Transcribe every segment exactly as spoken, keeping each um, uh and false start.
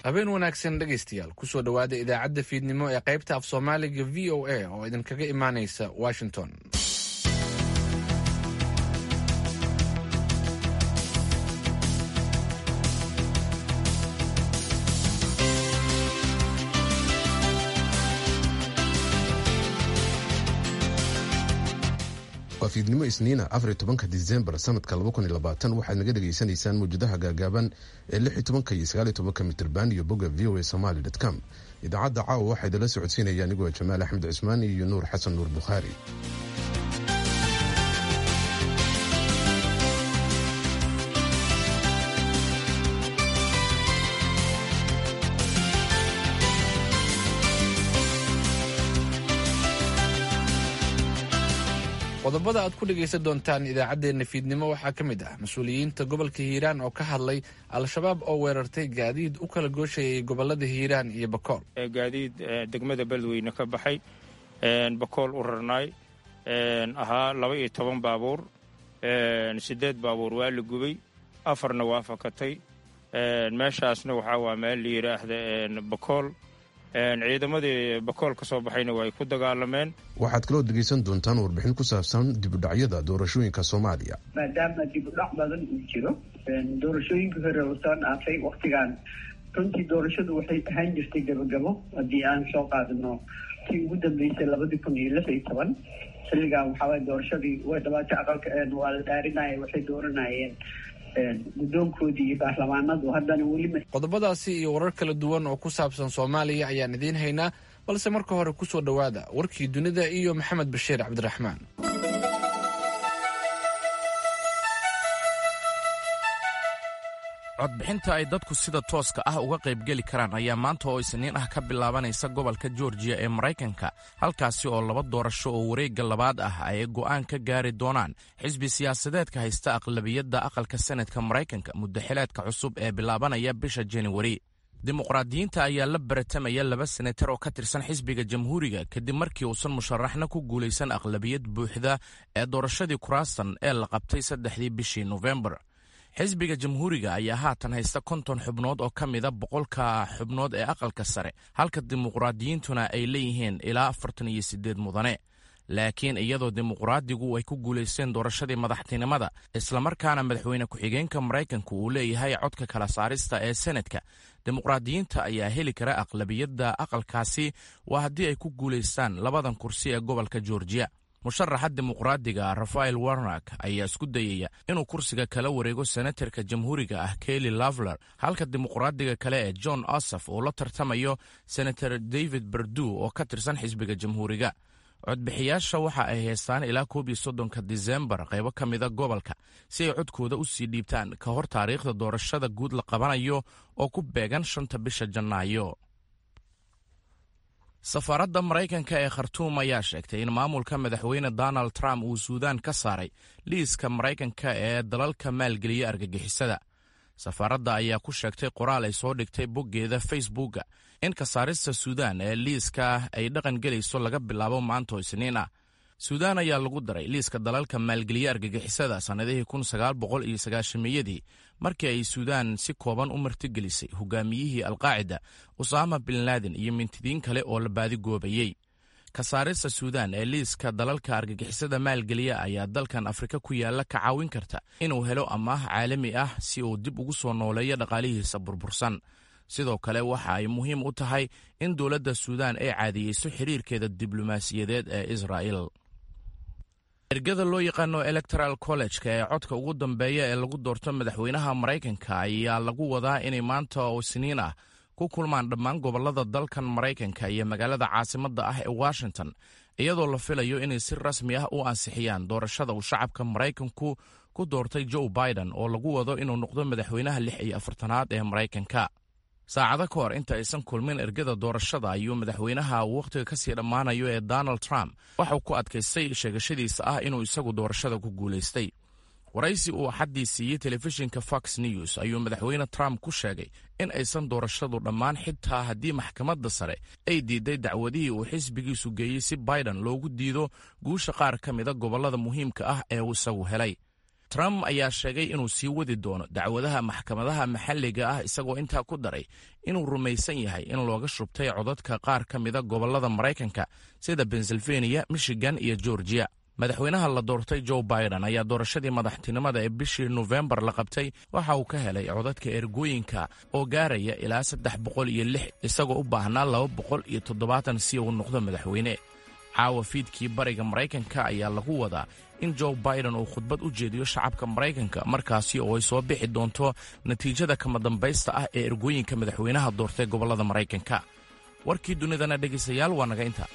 habeen wanaagsan dhegaystayaal kusoo dhowaada idaacadda fiidnimo ee qaybta af soomaaliga v o a oo idinkaga imaanaysa washington. waa fiidnimo isniina afar iyo tobanka disembar sanadka laba kun iyo labaatan waxaad naga dhegaysanaysaan mawjadaha gaagaaban ee lix iyo tobanka iyo sagaal iyo tobanka mitirban iyo bogga v o a somali dot com. idaacadda caawa waxaa idinla socodsiinaya anigoo jamaal axmed cismaan iyo nuur xasan nuur bukhaari. qodobada aad ku dhegaysan doontaan idaacaddeenna fiidnimo waxaa ka mid ah mas-uuliyiinta gobolka hiiraan oo ka hadlay al-shabaab oo weerartay gaadiid u kala gooshayay gobolada hiiraan iyo bakool. gaadiid degmada beledweyne ka baxay bakool u rarnaay ahaa laba iyo toban baabuur siddeed baabuur waa la gubay afarna waa fakatay meeshaasna waxaa waa meel la yidhaahda bakool ciidamadii bakool ka soo baxayna way ku dagaalameen. waxaad kaloo dhegaysan doontaan warbixin ku saabsan dibudhacyada doorashooyinka soomaaliya. maadaama dibudhac badan uu jiro doorashooyinkii hore oo soo dhaafay wakhtigan runtii doorashadu waxay ahaan jirtay gabagabo haddii aan soo qaadano tii ugu dambeysay labadii kun iyo lix iyo toban xilligan waxaaway doorashadii way dhawaatay aqalka waa la dhaarinaya waxay dooranayeen guddoonkoodii iyo baarlamaanadu haddana weli. qodobadaasi iyo warar kala duwan oo ku saabsan soomaaliya ayaan idiin haynaa, balse marka hore kusoo dhowaada warkii dunida iyo maxamed bashiir cabdiraxmaan. codbixinta ay dadku sida tooska ah uga qaybgeli karaan ayaa maanta oo isniin ah ka bilaabanaysa gobolka georgiya ee maraykanka, halkaasi oo laba doorasho oo wareegga labaad ah ay go'aan ka gaari doonaan xisbi siyaasadeedka haysta aqlabiyadda aqalka senadka maraykanka muddo xileedka cusub ee bilaabanaya bisha januari. dimuqraadiyiinta ayaa la baratamaya laba senatar oo ka tirsan xisbiga jamhuuriga kadib markii uusan musharaxna ku guulaysan aqlabiyad buuxda ee doorashadii kuraastan ee la qabtay saddexdii bishii nofembar. xisbiga jamhuuriga ayaa haatan haysta konton xubnood oo ka mida boqolka xubnood ee aqalka sare, halka dimuqraadiyiintuna ay leeyihiin ilaa afartan iyo siddeed mudane. laakiin iyadoo dimuqraadigu ay ku guulaysteen doorashadii madaxtinimada islamarkaana madaxweyne ku-xigeenka maraykanku uu leeyahay codka kala saarista ee senadka, dimuqraadiyiinta ayaa heli kara aqlabiyadda aqalkaasi waa haddii ay ku guulaystaan labadan kursi ee gobolka georgiya. musharaxa dimuqraadiga rafael warnak ayaa isku dayaya inuu kursiga kala wareego senatarka jamhuuriga ah kelly lavler, halka dimuqraadiga kale ee john ossof uu la tartamayo senator david berdu oo ka tirsan xisbiga jamhuuriga. codbixiyaasha waxa ay haystaan ilaa koob iyo soddonka disembar qaybo ka mida gobolka si ay codkooda u sii dhiibtaan ka hor taariikhda doorashada guud la qabanayo oo ku beegan shanta bisha janaayo. safaaradda maraykanka ee khartuum ayaa sheegtay in maamulka madaxweyne donald trump uu suudaan ka saaray liiska maraykanka ee dalalka maalgeliya argagixisada. safaaradda ayaa ku sheegtay qoraal ay soo dhigtay boggeeda facebooka in ka saarista suudaan ee liiska ay dhaqan gelayso laga bilaabo maanto isniin ah. suudaan ayaa lagu daray liiska dalalka maalgeliya argagixisada sannadihii kun sagaal boqol iyo sagaashamiyadii markii ay suudaan si kooban u martigelisay hogaamiyihii alqaacida usaama bin laden iyo mintidiin kale oo la baadigoobayey. ka saarista suudaan ee liiska dalalka argagixisada maalgeliya ayaa dalkan afrika ku yaalla ka caawin karta inuu helo amaah caalami ah si uu dib ugu soo nooleeyo dhaqaalihiisa burbursan. sidoo kale waxa ay muhiim u tahay in dowladda suudaan ay caadiyeyso xiriirkeeda diblomaasiyadeed ee israa'il. ergada loo yaqaano electoral college-ka ee codka ugu dambeeya ee lagu doorto madaxweynaha maraykanka ayaa lagu wadaa inay maanta oo isniin ah ku kulmaan dhammaan gobollada dalkan maraykanka iyo magaalada caasimadda ah ee washington, iyadoo la filayo inay si rasmi ah u ansixiyaan doorashada uu shacabka maraykanku ku doortay joe biden oo lagu wado inuu noqdo madaxweynaha lix iyo afartanaad ee maraykanka. saacado ka hor inta aysan kulmin ergada doorashada ayuu madaxweynaha uu wakhtiga ka sii dhammaanayo ee donald trump waxauu ku adkaystay sheegashadiisa ah inuu isagu doorashada ku guulaystay. waraysi uu axaddii siiyey telefishinka fox news ayuu madaxweyne trump ku sheegay in aysan doorashadu dhammaan xitaa haddii maxkamadda sare ay diiday dacwadihii uu xisbigiisu geeyey si biden loogu diido guusha qaar ka mida gobollada muhiimka ah ee uu isagu helay. trump ayaa sheegay inuu sii wadi doono dacwadaha maxkamadaha maxalliga ah, isagoo intaa ku daray inuu rumaysan yahay in looga shubtay codadka qaar ka mida gobollada maraykanka sida pennsylvania, michigan iyo georgia. madaxweynaha la doortay joe biden ayaa doorashadii madaxtinimada ee bishii nofembar la qabtay waxa uu ka helay codadka ergooyinka oo gaaraya ilaa saddex boqol iyo lix, isagoo u baahnaa laba boqol iyo toddobaatan si uu noqdo madaxweyne. caawa fiidkii bariga maraykanka ayaa lagu wadaa in joe biden uu khudbad u jeediyo shacabka maraykanka, markaasi oo ay soo bixi doonto natiijada kama dambaysta ah ee ergooyinka madaxweynaha doortay gobollada maraykanka. warkii dunidana dhegaystayaal waa naga inta.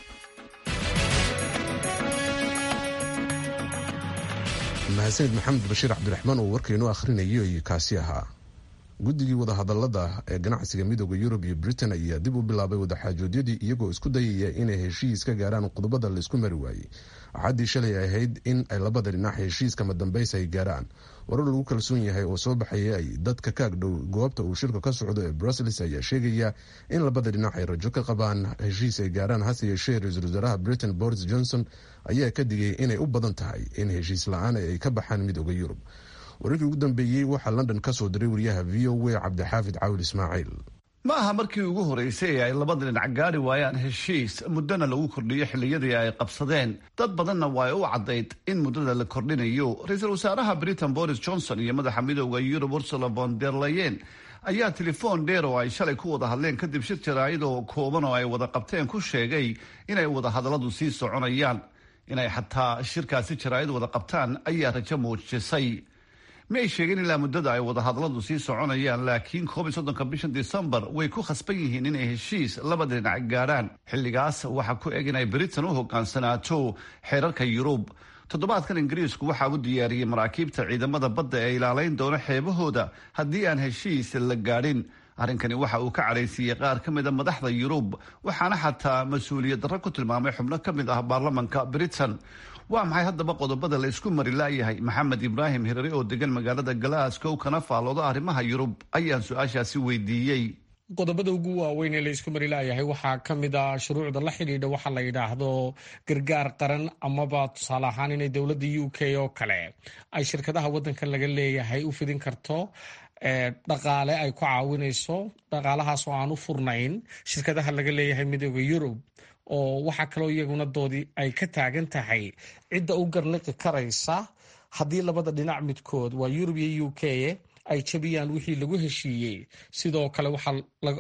mahadsanid maxamed bashiir cabdiraxmaan oo warkaynu akhrinayo iyo kaasi ahaa. guddigii wadahadalada ee ganacsiga midooda yurub iyo britain ayaa dib u bilaabay wadaxaajoodyadii iyagoo isku dayaya inay heshiis ka gaaraan qodobada laisku mari waayey. axaddii shalay ahayd in ay labada dhinac heshiis kama dambaysa ay gaaraan. warar lagu kalsoon yahay oo soo baxaya ay dadka ka agdhow goobta uu shirka ka socdo ee brussels ayaa sheegaya in labada dhinac ay rajo ka qabaan heshiis ay gaaraan. hase yeeshee ra-iisul wasaaraha britain boris johnson ayaa ka digay inay u badan tahay in heshiis la-aan ay ka baxaan midooda yurub. wararkii ugu dambeeyey waxaa london ka soo diray wariyaha v o a cabdixaafid caawil ismaaciil. ma aha markii ugu horeysay ee ay labada dhinac gaari waayaan heshiis muddana lagu kordhiyo xilliyadii ay qabsadeen. dad badanna waa u caddayd in muddada la kordhinayo. ra-iisul wasaaraha britain boris johnson iyo madaxa midooda yurub ursula von der leyen ayaa telefoon dheer oo ay shalay ku wada hadleen kadib shir jaraa'id oo kooban oo ay wada qabteen ku sheegay inay wadahadalladu sii soconayaan. inay xataa shirkaasi jaraa'id wada qabtaan ayaa rajo muujisay. ma ay sheegeen ilaa muddada ay wadahadalladu sii soconayaan, laakiin koob iyo soddonka bishan disembar way ku khasban yihiin inay heshiis labada dhinac gaarhaan. xilligaas waxaa ku eg inay britain u hogaansanaato xeerarka yurub. toddobaadkan ingiriisku waxaa u diyaariyey maraakiibta ciidamada badda ee ilaalayn doona xeebahooda haddii aan heshiis la gaadhin. arrinkani waxa uu ka cadhaysiiyey qaar ka mid a madaxda yurub, waxaana xataa mas-uuliyad darro ku tilmaamay xubno ka mid ah baarlamanka britain. waa maxay haddaba qodobada la isku mari laayahay? maxamed ibraahim hirari oo degan magaalada glasgow kana faallooda arrimaha yurub ayaan su-aashaasi weydiiyey. qodobada ugu waaweyn ee la isku mari laayahay waxaa ka mid a shuruucda la xidhiidha waxa la yidhaahdo gargaar qaran, amaba tusaale ahaan inay dowladda u k oo kale ay shirkadaha waddankan laga leeyahay u fidin karto dhaqaale ay ku caawinayso, dhaqaalahaas oo aan u furnayn shirkadaha laga leeyahay midooda yurub. oo waxaa kaloo iyaguna doodii ay ka taagan tahay cidda u garniqi karaysa haddii labada dhinac midkood waa yurub iyo u k ay jabiyaan wixii lagu heshiiyey. sidoo kale waxaa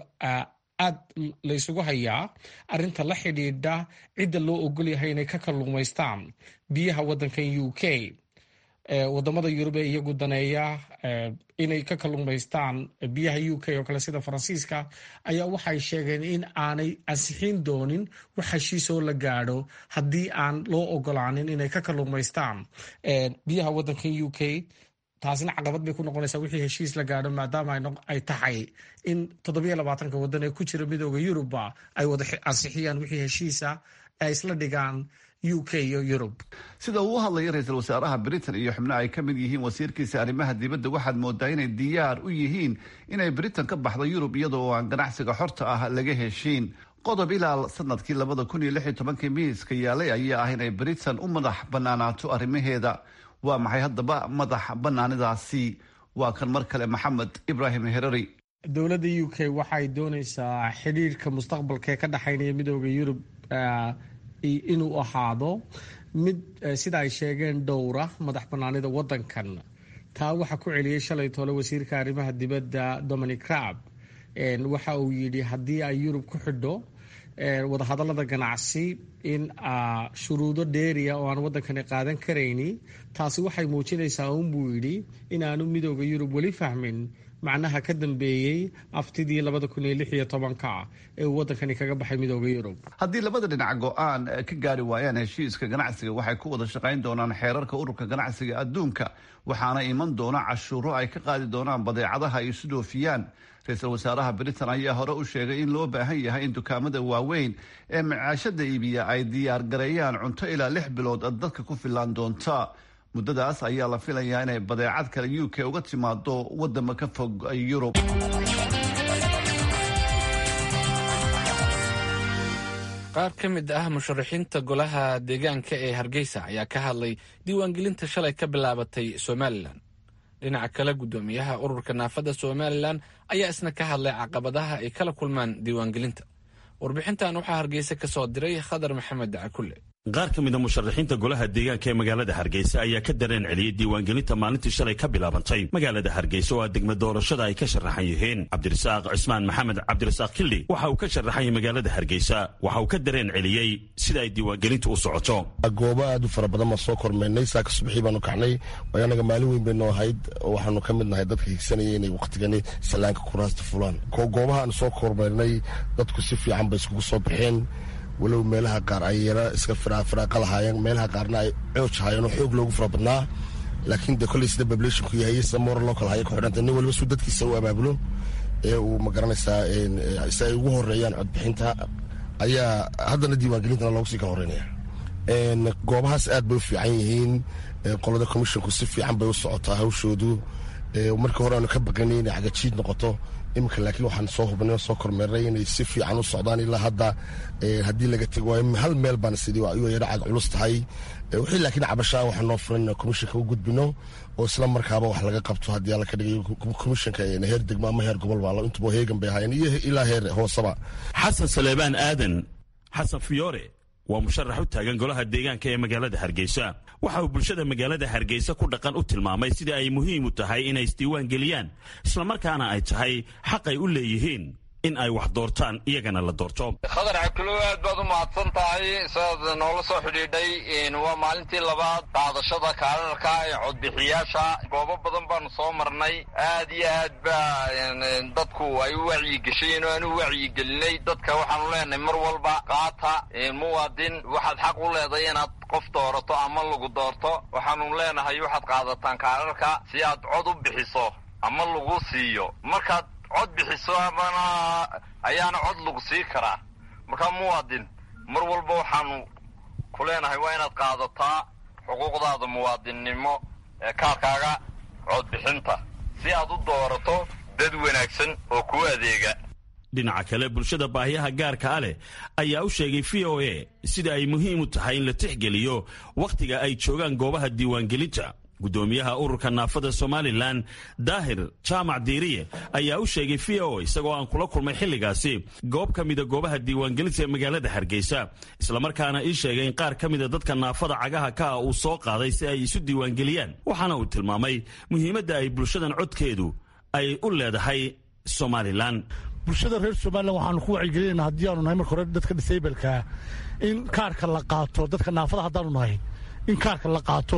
aad laysugu hayaa arinta la xidhiidha cidda loo ogol yahay inay ka kalluumaystaan biyaha waddankan u k. wadamada yurub ee iyagu daneeya inay ka kalluumaystaan biyaha u k oo kale sida faransiiska ayaa waxay sheegeen in aanay ansixin doonin wax heshiisoo la gaadho haddii aan loo ogolaanin inay ka kalluumaystaan biyaha waddankan u k. taasina caqabad bay ku noqonaysaa wixii heshiis la gaadho, maadaama ay tahay in toddobiyo labaatanka waddan ee ku jira midooda yurubba ay wada ansixiyaan wixii heshiisa ay isla dhigaan u k iyo yurub. sida uu u hadlaya ra-iisul wasaaraha britain iyo xubno ay ka mid yihiin wasiirkiisa arrimaha dibadda, waxaad moodaa inay diyaar u yihiin inay britain ka baxdo yurub iyadoo aan ganacsiga xorta ah laga heshiin. qodob ilaa sanadkii labada kun iyo lix iyo tobankii miiska yaalay ayaa ah inay britain u madax banaanaato arrimaheeda. waa maxay haddaba madax banaanidaasi? waa kan mar kale maxamed ibraahim herari. dowladda u k waxay doonaysaa xidhiirka mustaqbalka ee ka dhexaynaya midooda yurub inuu ahaado mid sida ay sheegeen dhowra madax banaanida waddankan. taa waxaa ku celiyey shalay toole wasiirka arrimaha dibadda dominic raab. waxa uu yidhi haddii ay yurub ku xidho wadahadallada ganacsi in shuruudo dheeriya oo aan waddankani qaadan karayni, taasi waxay muujinaysaa unbuu yidhi inaanu midooda yurub weli fahmin macnaha ka dambeeyey aftidii labada kun iyo lix iyo tobanka ee uu waddankani kaga baxay midooda yurub. haddii labada dhinac go-aan ka gaari waayaan heshiiska ganacsiga, waxay ku wada shaqayn doonaan xeerarka ururka ganacsiga adduunka, waxaana iman doona cashuuro ay ka qaadi doonaan badeecadaha ay isu dhoofiyaan. ra-iisul wasaaraha britain ayaa hore u sheegay in loo baahan yahay in dukaamada waaweyn ee macaashada iibiya ay diyaar gareeyaan cunto ilaa lix bilood dadka ku filaan doonta. muddadaas ayaa la filayaa inay badeecad kale u k uga timaado wadama ka fog yurub. qaar ka mid ah musharaxiinta golaha deegaanka ee hargeysa ayaa ka hadlay diiwaangelinta shalay ka bilaabatay somalilan. dhinaca kale guddoomiyaha ururka naafada somalilan ayaa isna ka hadlay caqabadaha ay kala kulmaan diiwaangelinta. warbixintan waxaa hargeysa ka soo diray khadar maxamed dacakulle. qaar ka mid a musharaxiinta golaha deegaanka ee magaalada hargeysa ayaa ka dareen celiyey diiwaangelinta maalintii shalay ka bilaabantay magaalada hargeysa oo ah degma doorashada ay ka sharaxan yihiin. cabdirasaaq cismaan maxamed cabdirasaaq kildhi waxa uu ka sharaxan yahay magaalada hargeysa, waxa uu ka dareen celiyey sida ay diiwaangelintu u socoto. goobo aad u fara badan baan soo kormeynay, saaka subaxii baanu kacnay, waayo anaga maalin weyn baynoo ahayd oo waxaanu ka mid nahay dadka higsanayay inay waqtigani salaanka kuraasta fulaan. goobaha aan soo kormeynay dadku si fiican bay iskugu soo baxeen, walow meelaha qaar ay yara iska firaaqa lahaayeen, meelaha qaarna ay cooj haayeen oo xoog loogu fara badnaa. laakiin de kolley sida populationku yahay sida moral local haya ku xidhanta nin waliba suu dadkiisa u abaabulo ee uu magaranaysaa si ay ugu horeeyaan codbixinta ayaa haddana diiwaangelintana loogu sii ka horeynaya. goobahaas aad bay u fiican yihiin, qolada commissionku si fiican bay u socotaa hawshoodu. markii hore aanu ka baqanay inay cagajiid noqoto, iminka laakiin waxaan soo hubnay oo soo kormeernay inay si fiican u socdaan ilaa hadda. haddii laga tego waayo hal meel baana sidii ayuu yara cag culus tahay. wixii laakiin cabashaa waxaan noo furan inaan commissionka u gudbino oo isla markaaba wax laga qabto haddii alla ka dhigayo commissionka heer degmo ama heer gobol baa intuba heegan bay ahaayeen iyo ilaa heer hooseba. xasan saleebaan aadan xasan fiyoore waa musharax u taagan golaha deegaanka ee magaalada hargeysa. waxa uu bulshada magaalada hargeysa ku dhaqan u tilmaamay sida ay muhiim u tahay inay isdiiwaan geliyaan, islamarkaana ay tahay xaq ay u leeyihiin in ay wax doortaan iyagana la doorto. khadar cabdulo aad baad u mahadsan tahay sidaad noola soo xidhiidhay. waa maalintii labaad qaadashada kaararka ee codbixiyaasha. goobo badan baanu soo marnay, aad iyo aad baa dadku ay u wacyigeshayen oo aan u wacyigelinay. dadka waxaanu leenahay mar walba qaata muwaadin, waxaad xaq u leedahay inaad qof doorato ama lagu doorto. waxaanu leenahay waxaad qaadataan kaararka si aad cod u bixiso ama lagu siiyo. markaad cod bixiso amana ayaana cod lagu sii karaa. markaa muwaadin mar walba waxaanu ku leenahay waa inaad qaadataa xuquuqdaada muwaadinnimo ee kaarkaaga codbixinta si aad u doorato dad wanaagsan oo ku adeega. dhinaca kale bulshada baahiyaha gaarka a leh ayaa u sheegay v o a sida ay muhiim u tahay in la tixgeliyo wakhtiga ay joogaan goobaha diiwaangelinta. guddoomiyaha ururka naafada somalilan daahir jaamac diiriye ayaa u sheegay v o isagoo aan kula kulmay xilligaasi goob ka mida goobaha diiwaangelinta ee magaalada hargeysa, islamarkaana ii sheegay in qaar ka mida dadka naafada cagaha ka ah uu soo qaaday si ay isu diiwaangeliyaan. waxaana uu tilmaamay muhiimadda ay bulshadan codkeedu ay u leedahay somalilan. bulshada reer somalilan waxaanu ku wacyigelinayna haddii aanu nahay marka hore dadka disableka in kaarka la qaato, dadka naafada haddaanu nahay in kaarka la qaato.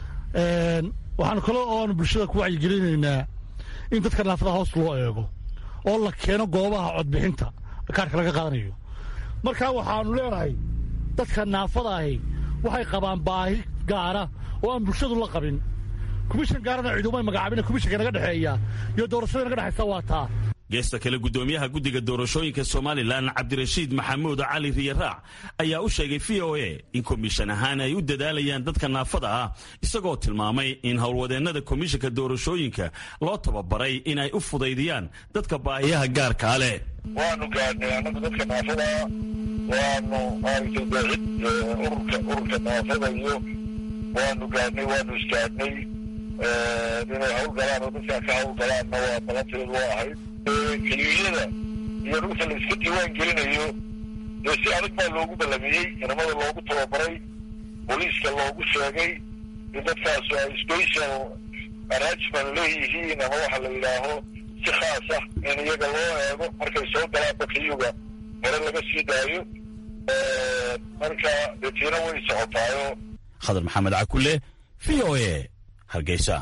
waxaanu kale oo aanu bulshada ku wacyigelinaynaa in dadka naafada hoos loo eego oo la keeno goobaha codbixinta kaarka laga qaadanayo. markaa waxaanu leenahay dadka naafada ahi waxay qabaan baahi gaara oo aan bulshadu la qabin. komishan gaarana ciidumay magacaabina komishanka naga dhexeeya iyo doorashada naga dhexaysa waa taa. geesta kale guddoomiyaha guddiga doorashooyinka somalilan cabdirashiid maxamuud cali riyaraac ayaa u sheegay v o a in komishan ahaan ay u dadaalayaan dadka naafada ah, isagoo tilmaamay in howlwadeennada komishanka doorashooyinka loo tababaray in ay u fudaydiyaan dadka baahiyaha gaarkaa leh. waanu gaadhnay anagu dadka naafada waanu aartadaacid ururka ururka naafada iyo waanu gaadhnay waanu isgaadhnay inay hawlgalaan oo dadkaa ka hawlgalaanna waa balanteedu waa ahayd. keliyada iyo dhulka la iska diiwaan gelinayo dee si adag baa loogu ballamiyey, ciidamada loogu tababaray, booliiska loogu sheegay in dadkaasu ay special arrangement leeyihiin ama waxa la yidhaaho si khaas ah in iyaga loo eego markay soo galaan bakiyuga hore laga sii daayo. marka detiina way socotaayo. khadar maxamed cakulle v o a hargeysa.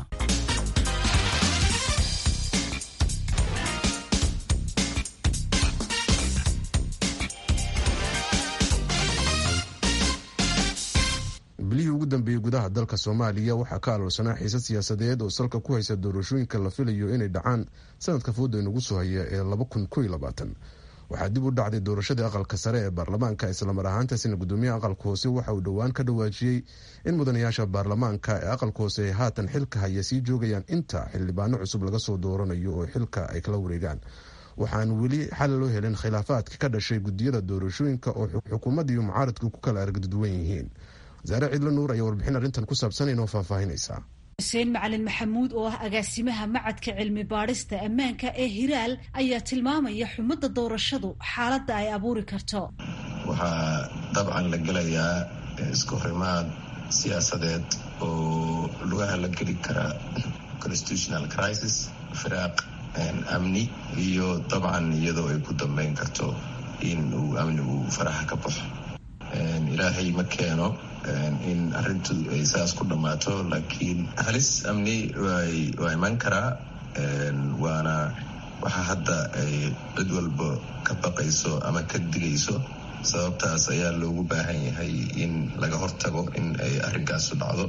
bilihii ugu dambeeyey gudaha dalka soomaaliya waxaa ka aloolsanaa xiisad siyaasadeed oo salka ku haysa doorashooyinka la filayo inay dhacaan sanadka fooda inagu soo haya ee laba kun kow iyo labaatan. waxaa dib u dhacday doorashadii aqalka sare ee baarlamaanka, islamar ahaantaasina gudoomiyaha aqalka hoose waxa uu dhowaan ka dhawaajiyey in mudanayaasha baarlamaanka ee aqalka hoose ay haatan xilka haya sii joogayaan inta xildhibaano cusub laga soo dooranayo oo xilka ay kala wareegaan. waxaan weli xal loo helin khilaafaadka ka dhashay gudiyada doorashooyinka oo xukuumadda iyo mucaaradku ku kala aragduwan yihiin. wasaare cidlo nuur ayaa warbixin arrintan ku saabsan inoo faahfaahinaysaa. xuseen macalin maxamuud oo ah agaasimaha macadka cilmi baadhista ammaanka ee hiraal ayaa tilmaamaya xumada doorashadu xaaladda ay abuuri karto. waxaa dabcan la gelayaa isku horimaad siyaasadeed oo lugaha la geli kara constitutional crisis, firaaq amni, iyo dabcan iyadoo ay ku dambeyn karto in uu amnigu faraha ka baxo. ilaahay ma keeno in arrintu ay saas ku dhammaato, laakiin halis amni waa iman karaa, waana waxa hadda ay cid walba ka baqayso ama ka digayso. sababtaas ayaa loogu baahan yahay in laga hortago in ay arrinkaasu dhacdo,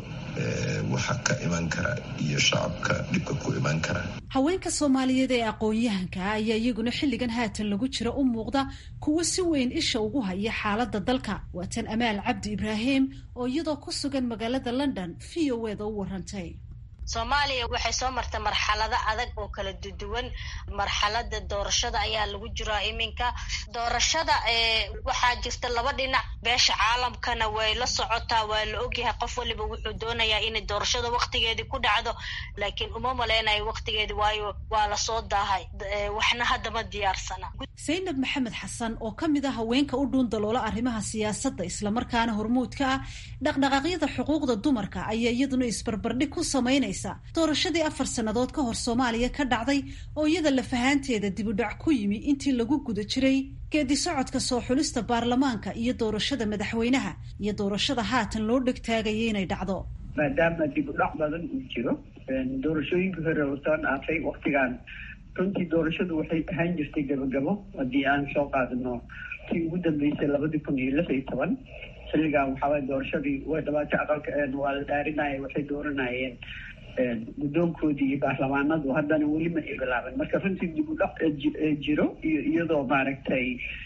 waxa ka iman kara iyo shacabka dhibka ku iman kara. haweenka Soomaaliyeed ee aqoon-yahanka ayaa iyaguna xilligan haatan lagu jira u muuqda kuwa si weyn isha ugu haya xaaladda dalka. waa tan Amaal Cabdi Ibraahim oo iyadoo ku sugan magaalada London V O A da u warantay. Soomaaliya waxay soo martay marxalado adag oo kala duwan. marxalada doorashada ayaa lagu jiraa iminka. doorashada ee waxaa jirta laba dhinac, beesha caalamkana way la socotaa, waa la ogyahay qof waliba wuxuu doonayaa in doorashada waqtigeedii ku dhacdo, laakiin uma maleynayo waqtigeedii, waayo waa la soo daahay, waxna hadda ma diyaarsana. Zaynab Maxamed Xasan oo kamid ah haweenka u dhuun daloola arrimaha siyaasadda isla markaana hormuudka ah dhaqdhaqaaqyada xuquuqda dumarka ayaa iyaduna isbarbardhig ku sameynaysa doorashadii afar sannadood ka hor Soomaaliya ka dhacday oo iyada la fahanteeda dib u dhac ku yimi intii lagu guda jiray geedi socodka soo xulista baarlamaanka iyo doorashada madaxweynaha iyo doorashada haatan loo dhigtaagayay inay dhacdo. maadaama dib u dhac badan uu jiro doorashooyinka hore oo soo dhaafay waqtigan, runtii doorashadu waxay ahaan jirtay gabagabo. haddii aan soo qaadano tii ugu dambeysay labadii kun iyo lix iyo toban, xilligan waxaaway doorashadii way dhawaatay, aqalka waa la dhaarinaya, waxay dooranayeen guddoonkoodii iyo baarlamaanadu, haddana weli ma ay bilaaban. marka runtii dib u dhac jiro iyo iyadoo maaragtay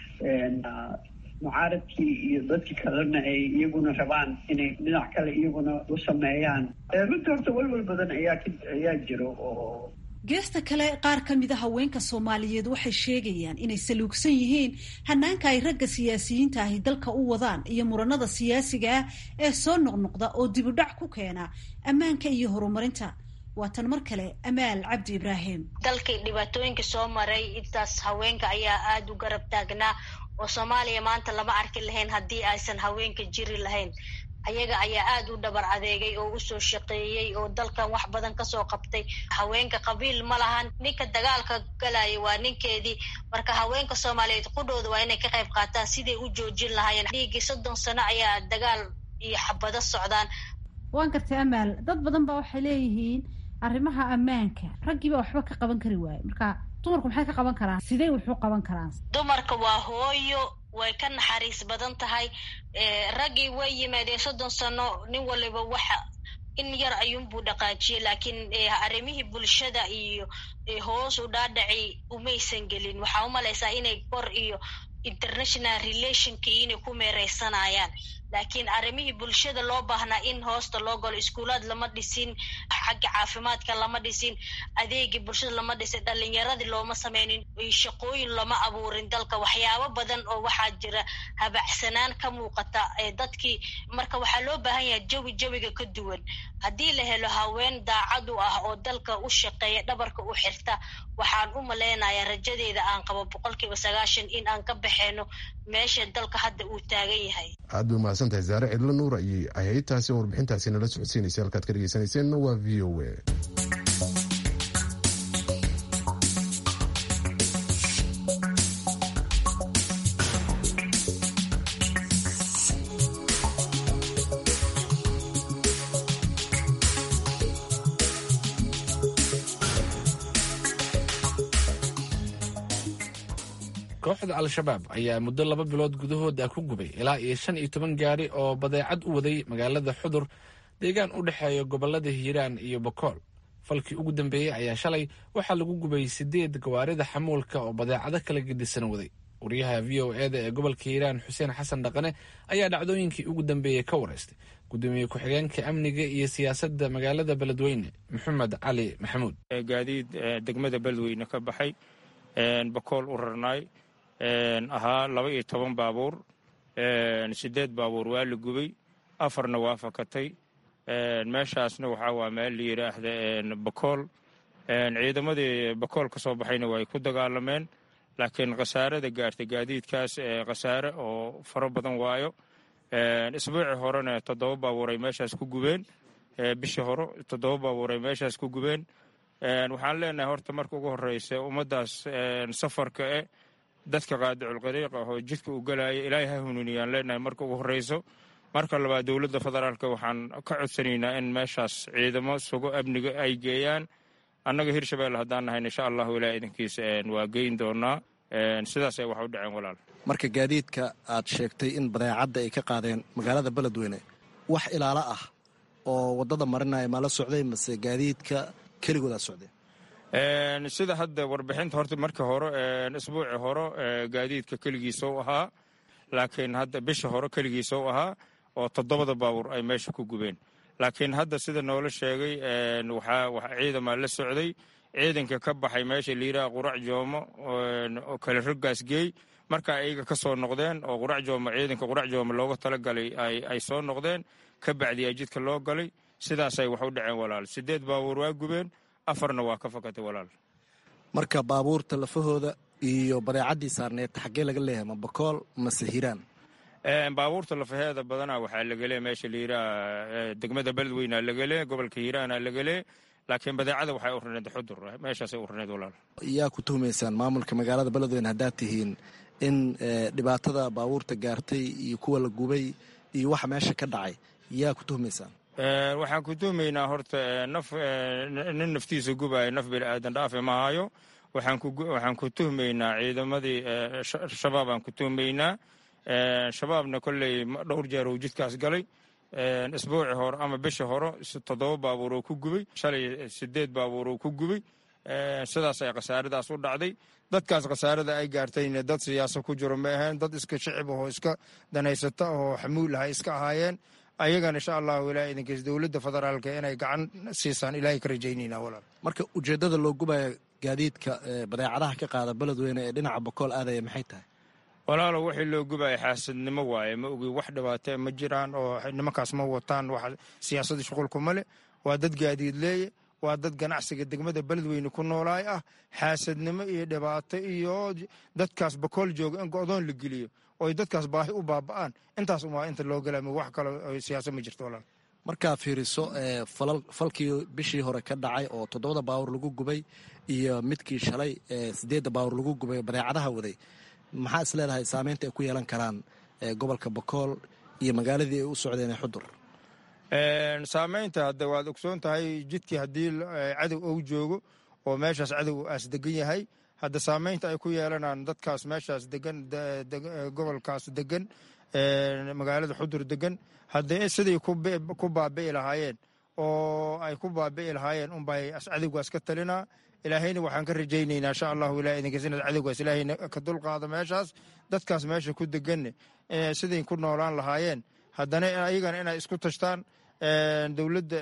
mucaaradkii iyo dadkii kalena ay iyaguna rabaan inay dhinac kale iyaguna u sameeyaan. runtii horta walwal badan ayaa ayaa jiro. oo geesta kale qaar ka mid a haweenka Soomaaliyeed waxay sheegayaan inay saluugsan yihiin hanaanka ay ragga siyaasiyiinta ahi dalka u wadaan iyo muranada siyaasiga ah ee soo noqnoqda oo dib u dhac ku keena ammaanka iyo horumarinta. waa tan mar kale Amaal Cabdi Ibraahim. dalkii dhibaatooyinka soo maray intaas haweenka ayaa aad u garab taagnaa, oo Soomaaliya maanta lama arki lahayn haddii aysan haweenka jiri lahayn. ayaga ayaa aad u dhabar adeegay oo u soo shaqeeyay oo dalkan wax badan ka soo qabtay. haweenka qabiil ma lahan, ninka dagaalka galaya waa ninkeedii. marka haweenka Soomaaliyeed qudhooda waa inay ka qayb qaataan sidii u joojin lahaayeen. dhiigii soddon sano ayaa dagaal iyo xabado socdaan. waan gartay Amaal, dad badan baa waxay leeyihiin arrimaha ammaanka raggiiba waxba ka qaban kari waaye, marka dumarku maxay ka qaban karaan? sidee wuxuu qaban karaan? dumarka waa hooyo, way ka naxariis badan tahay. raggii way yimaadeen soddon sano, nin waliba waxa in yar ayuunbuu dhaqaajiyey, laakiin arrimihii bulshada iyo hoos u dhaadhaci umaysan gelin. waxaa u malaysaa inay kor iyo international relationkii inay ku meereysanayaan, laakiin arrimihii bulshada loo baahnaa in hoosta loo galo. iskuulaad lama dhisin, xagga caafimaadka lama dhisin, adeegii bulshada lama dhisin, dhalinyaradii looma sameynin, shaqooyin lama abuurin dalka. waxyaabo badan oo waxaa jira habacsanaan ka muuqata ee dadkii. marka waxaa loo baahan yahay jawi jawiga ka duwan. haddii la helo haween daacad u ah oo dalka u shaqeeya, dhabarka u xirta, waxaan u maleynayaa rajadeeda aan qabo boqolkiiba sagaashan in aan ka baxeeno meesha dalka hadda uu taagan yahay. aad bay umahadsan tahay Zaare Cidlo Nuur ayay ahayd taasi oo warbixintaasi nala socodsiinaysa. halkaad ka dhegeysanayseena waa V O A. kooxda al-shabaab ayaa muddo laba bilood gudahood ah ku gubay ilaa iyo shan iyo toban gaari oo badeecad u waday magaalada Xudur, deegaan u dhexeeya gobolada Hiiraan iyo Bokool. falkii ugu dambeeyey ayaa shalay waxaa lagu gubay sideed gawaarida xamuulka oo badeecado kala gedisan waday. wariyaha V O A da ee gobolka Hiiraan Xuseen Xasan Dhaqane ayaa dhacdooyinkii ugu dambeeyey ka wareystay gudoomiye ku-xigeenka amniga iyo siyaasadda magaalada Beledweyne Maxamed Cali Maxamuud. gaadiid degmada Beledweyne ka baxay bakool u rarnaay ahaa laba iyo toban baabuur siddeed baabuur waa la gubay afarna waa fakatay meeshaasna waxaa waa meel la yidhaahda bakool ciidamadii bakool ka soo baxayna way ku dagaalameen laakiin khasaarada gaartay gaadiidkaas khasaare oo faro badan waayo isbuuci horena toddoba baabuur ay meeshaas ku gubeen bishii hore toddoba baabuur ay meeshaas ku gubeen waxaan leenahay horta marka ugu horreysa ummaddaas safarka e dadka qaadiculqariiq ah oo jidka u galaya ilaahay ha hanuuniyaan leenahay marka ugu horreyso marka labaad dowladda federaalka waxaan ka codsanaynaa in meeshaas ciidamo sugo amniga ay geeyaan annaga hirshabeelle haddaan nahayn insha allahu ilaa idankiisa waa geyn doonaa sidaasay wax u dhaceen walaal marka gaadiidka aad sheegtay in badeecadda ay ka qaadeen magaalada beledweyne wax ilaalo ah oo waddada marinaya ma la socday mase gaadiidka keligoodaa socdeen sida hadda warbixinta horta markii hore isbuuci hore gaadiidka keligiisa u ahaa laakiin hadda bisha hore keligiisa u ahaa oo toddobada baabuur ay meesha ku gubeen laakiin hadda sida noola sheegay waxaa ciidamaa la socday ciidanka ka baxay meesha layidhaha qurac joomo oo kale raggaas geey marka ayaga ka soo noqdeen oo qurac joomo ciidanka qurac joomo looga talagalay ay soo noqdeen ka bacdiyaa jidka loo galay sidaasay wax u dhaceen walaal siddeed baabuur waa gubeen afarna waa ka fakatay walaal marka baabuurta lafahooda iyo badeecaddii saarneed xaggee laga leeyahay ma bakool mase hiiraan baabuurta lafaheeda badanaa waxaa lagale meesha layidhaha degmada beledweynea lagale gobolka hiiraana lagale laakiin badeecada waxay u raneed xudur meeshaasay u raneed walaal yaa ku tuhmaysaan maamulka magaalada beledweyne haddaad tihiin in dhibaatada baabuurta gaartay iyo kuwa la gubay iyo waxa meesha ka dhacay yaa ku tuhmaysaan waxaan ku tuhmaynaa horta naf nin naftiisa gubaayo naf bini aadan dhaafe ma hayo waxaan ku tuhmaynaa ciidamadii shabaab aan ku tuhmaynaa shabaabna kolley dhowr jeer uu jidkaas galay isbuuci hore ama bisha hore toddoba baabuur oo ku gubay shalay siddeed baabuur oo ku gubay sidaas ay khasaaradaas u dhacday dadkaas khasaarada ay gaartayna dad siyaasa ku jiro ma ahayn dad iska shicib ahoo iska danaysata oo xamuul aha iska ahaayeen ayagana insha allahu ilaa idinkiis dowladda federaalka inay gacan siisaan ilaahay ka rajaynayna walaal marka ujeeddada loo gubaya gaadiidka badeecadaha ka qaada beledweyne ee dhinaca bakool aadaya maxay tahay walaalo wixii loo gubaya xaasadnimo waaye ma ogi wax dhibaatee ma jiraan oo nimankaas ma wataan wax siyaasadda shuqulkuma leh waa dad gaadiid leeye waa dad ganacsiga degmada beledweyne ku noolaay ah xaasadnimo iyo dhibaato iyo dadkaas bakool jooga in go'doon la geliyo oo ay dadkaas baahi u baaba'aan intaas umaa inta loo galaama wax kale oo siyaasad ma jirto walaal markaa fiiriso falkii bishii hore ka dhacay oo toddobada baawur lagu gubay iyo midkii shalay siddeedda baawur lagu gubay badeecadaha waday maxaa is leedahay saameynta ay ku yeelan karaan gobolka bakool iyo magaaladii ay u socdeen ee xudur saameynta hadda waad ogsoon tahay jidkii haddii cadow ou joogo oo meeshaas cadow aas degan yahay hadda saameynta ay ku yeelanaan dadkaas meeshaas degan gobolkaas degan magaalada xudur degan hadda siday ku baabi'i lahaayeen oo ay ku baabi'i lahaayeen unbay cadowgaas ka talinaa ilaahayna waxaan ka rajaynaynaa insha allahu ilaa idinkiis inaad cadowgaas ilaahayna ka dulqaado meeshaas dadkaas meesha ku deganne siday ku noolaan lahaayeen haddana ayagana inay isku tashtaan dowladda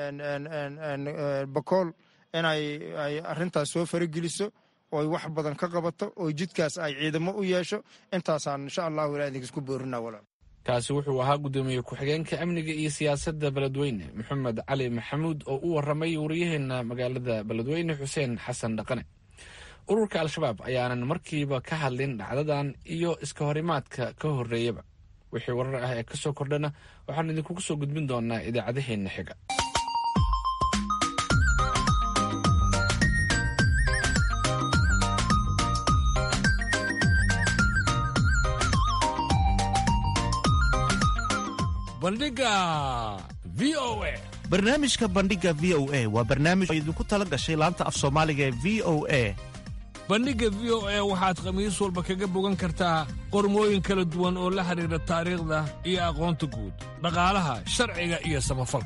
bakool inay arrintaas soo farageliso ooy wax badan ka qabato oo jidkaas ay ciidamo u yeesho intaasaan insha allahu ilaa idinkiis ku boorina walaal kaasi wuxuu ahaa guddoomiye ku-xigeenka amniga iyo siyaasadda beledweyne maxamed cali maxamuud oo u warramay waryaheena magaalada beledweyne xuseen xasan dhaqane ururka al-shabaab ayaanan markiiba ka hadlin dhacdadan iyo iska horimaadka ka horreeyaba wixii warar ah ee ka soo kordhana waxaan idinkugu soo gudbin doonaa idaacadaheenna xiga bandhiga v o a barnaamijka bandhiga v o a waa barnaamij oo idinku tala gashay laanta af soomaaliga ee v o a bandhigga v o a waxaad khamiis walba kaga bogan kartaa qormooyin kala duwan oo la xidhiidha taariikhda iyo aqoonta guud dhaqaalaha sharciga iyo samafalka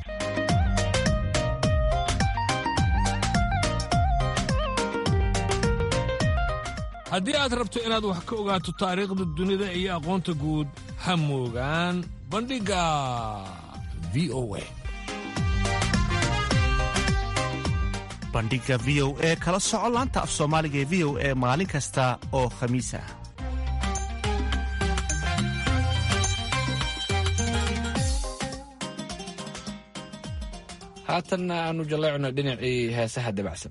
haddii aad rabto inaad wax ka ogaato taariikhda dunida iyo aqoonta guud ha moogaan bandhigga v o a bandhiga v o e kala soco laanta af soomaaliga ee v o e maalin kasta oo khamiis ah. haatanna aanu jaleecno dhinacii heesaha dabacsan.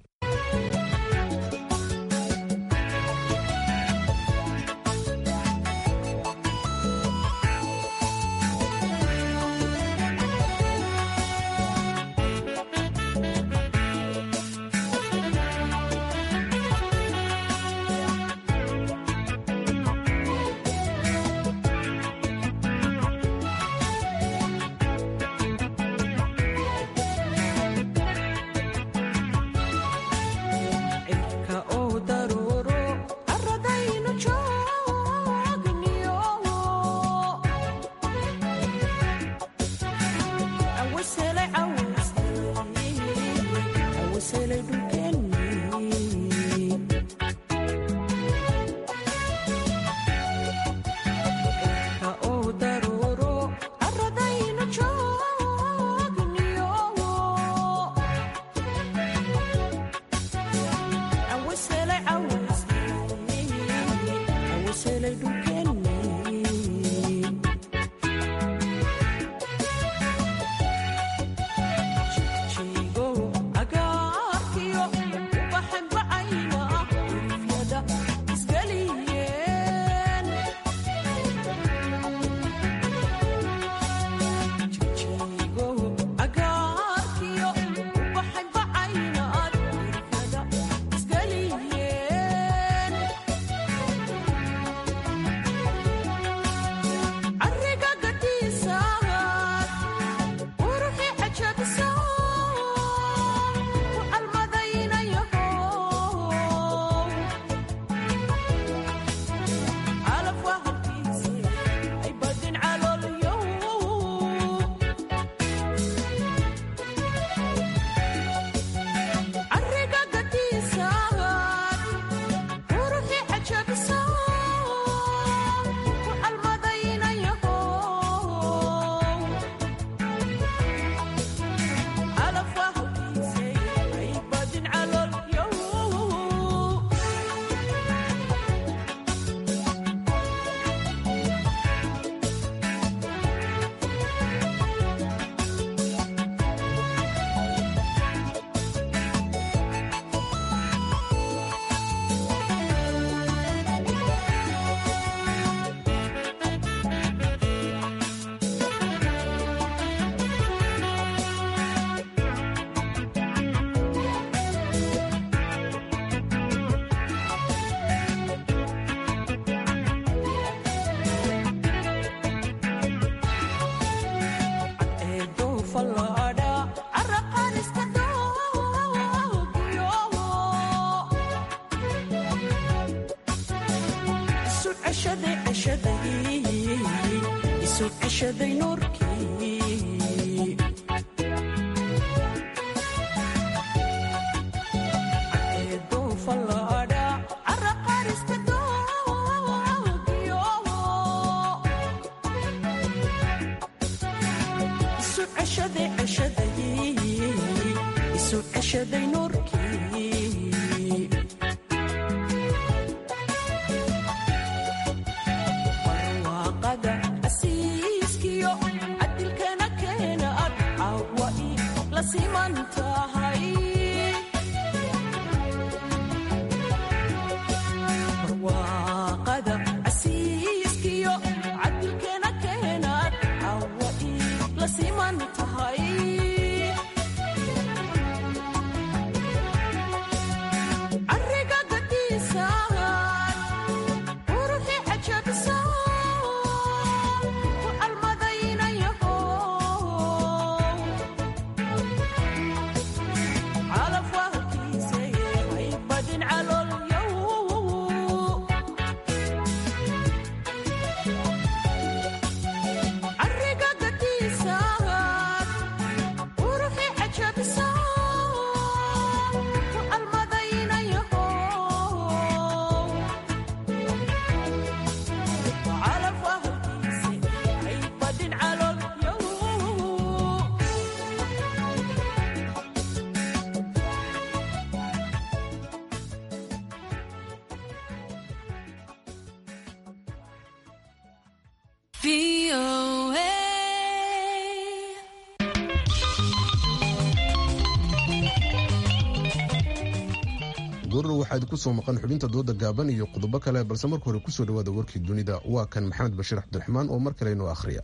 goorro waxaad ku soo maqan xubinta dooda gaaban iyo qodobo kale balse marka hore kusoo dhawaada warkii dunida waa kan maxamed bashiir cabdiraxmaan oo mar kale inoo akhriya.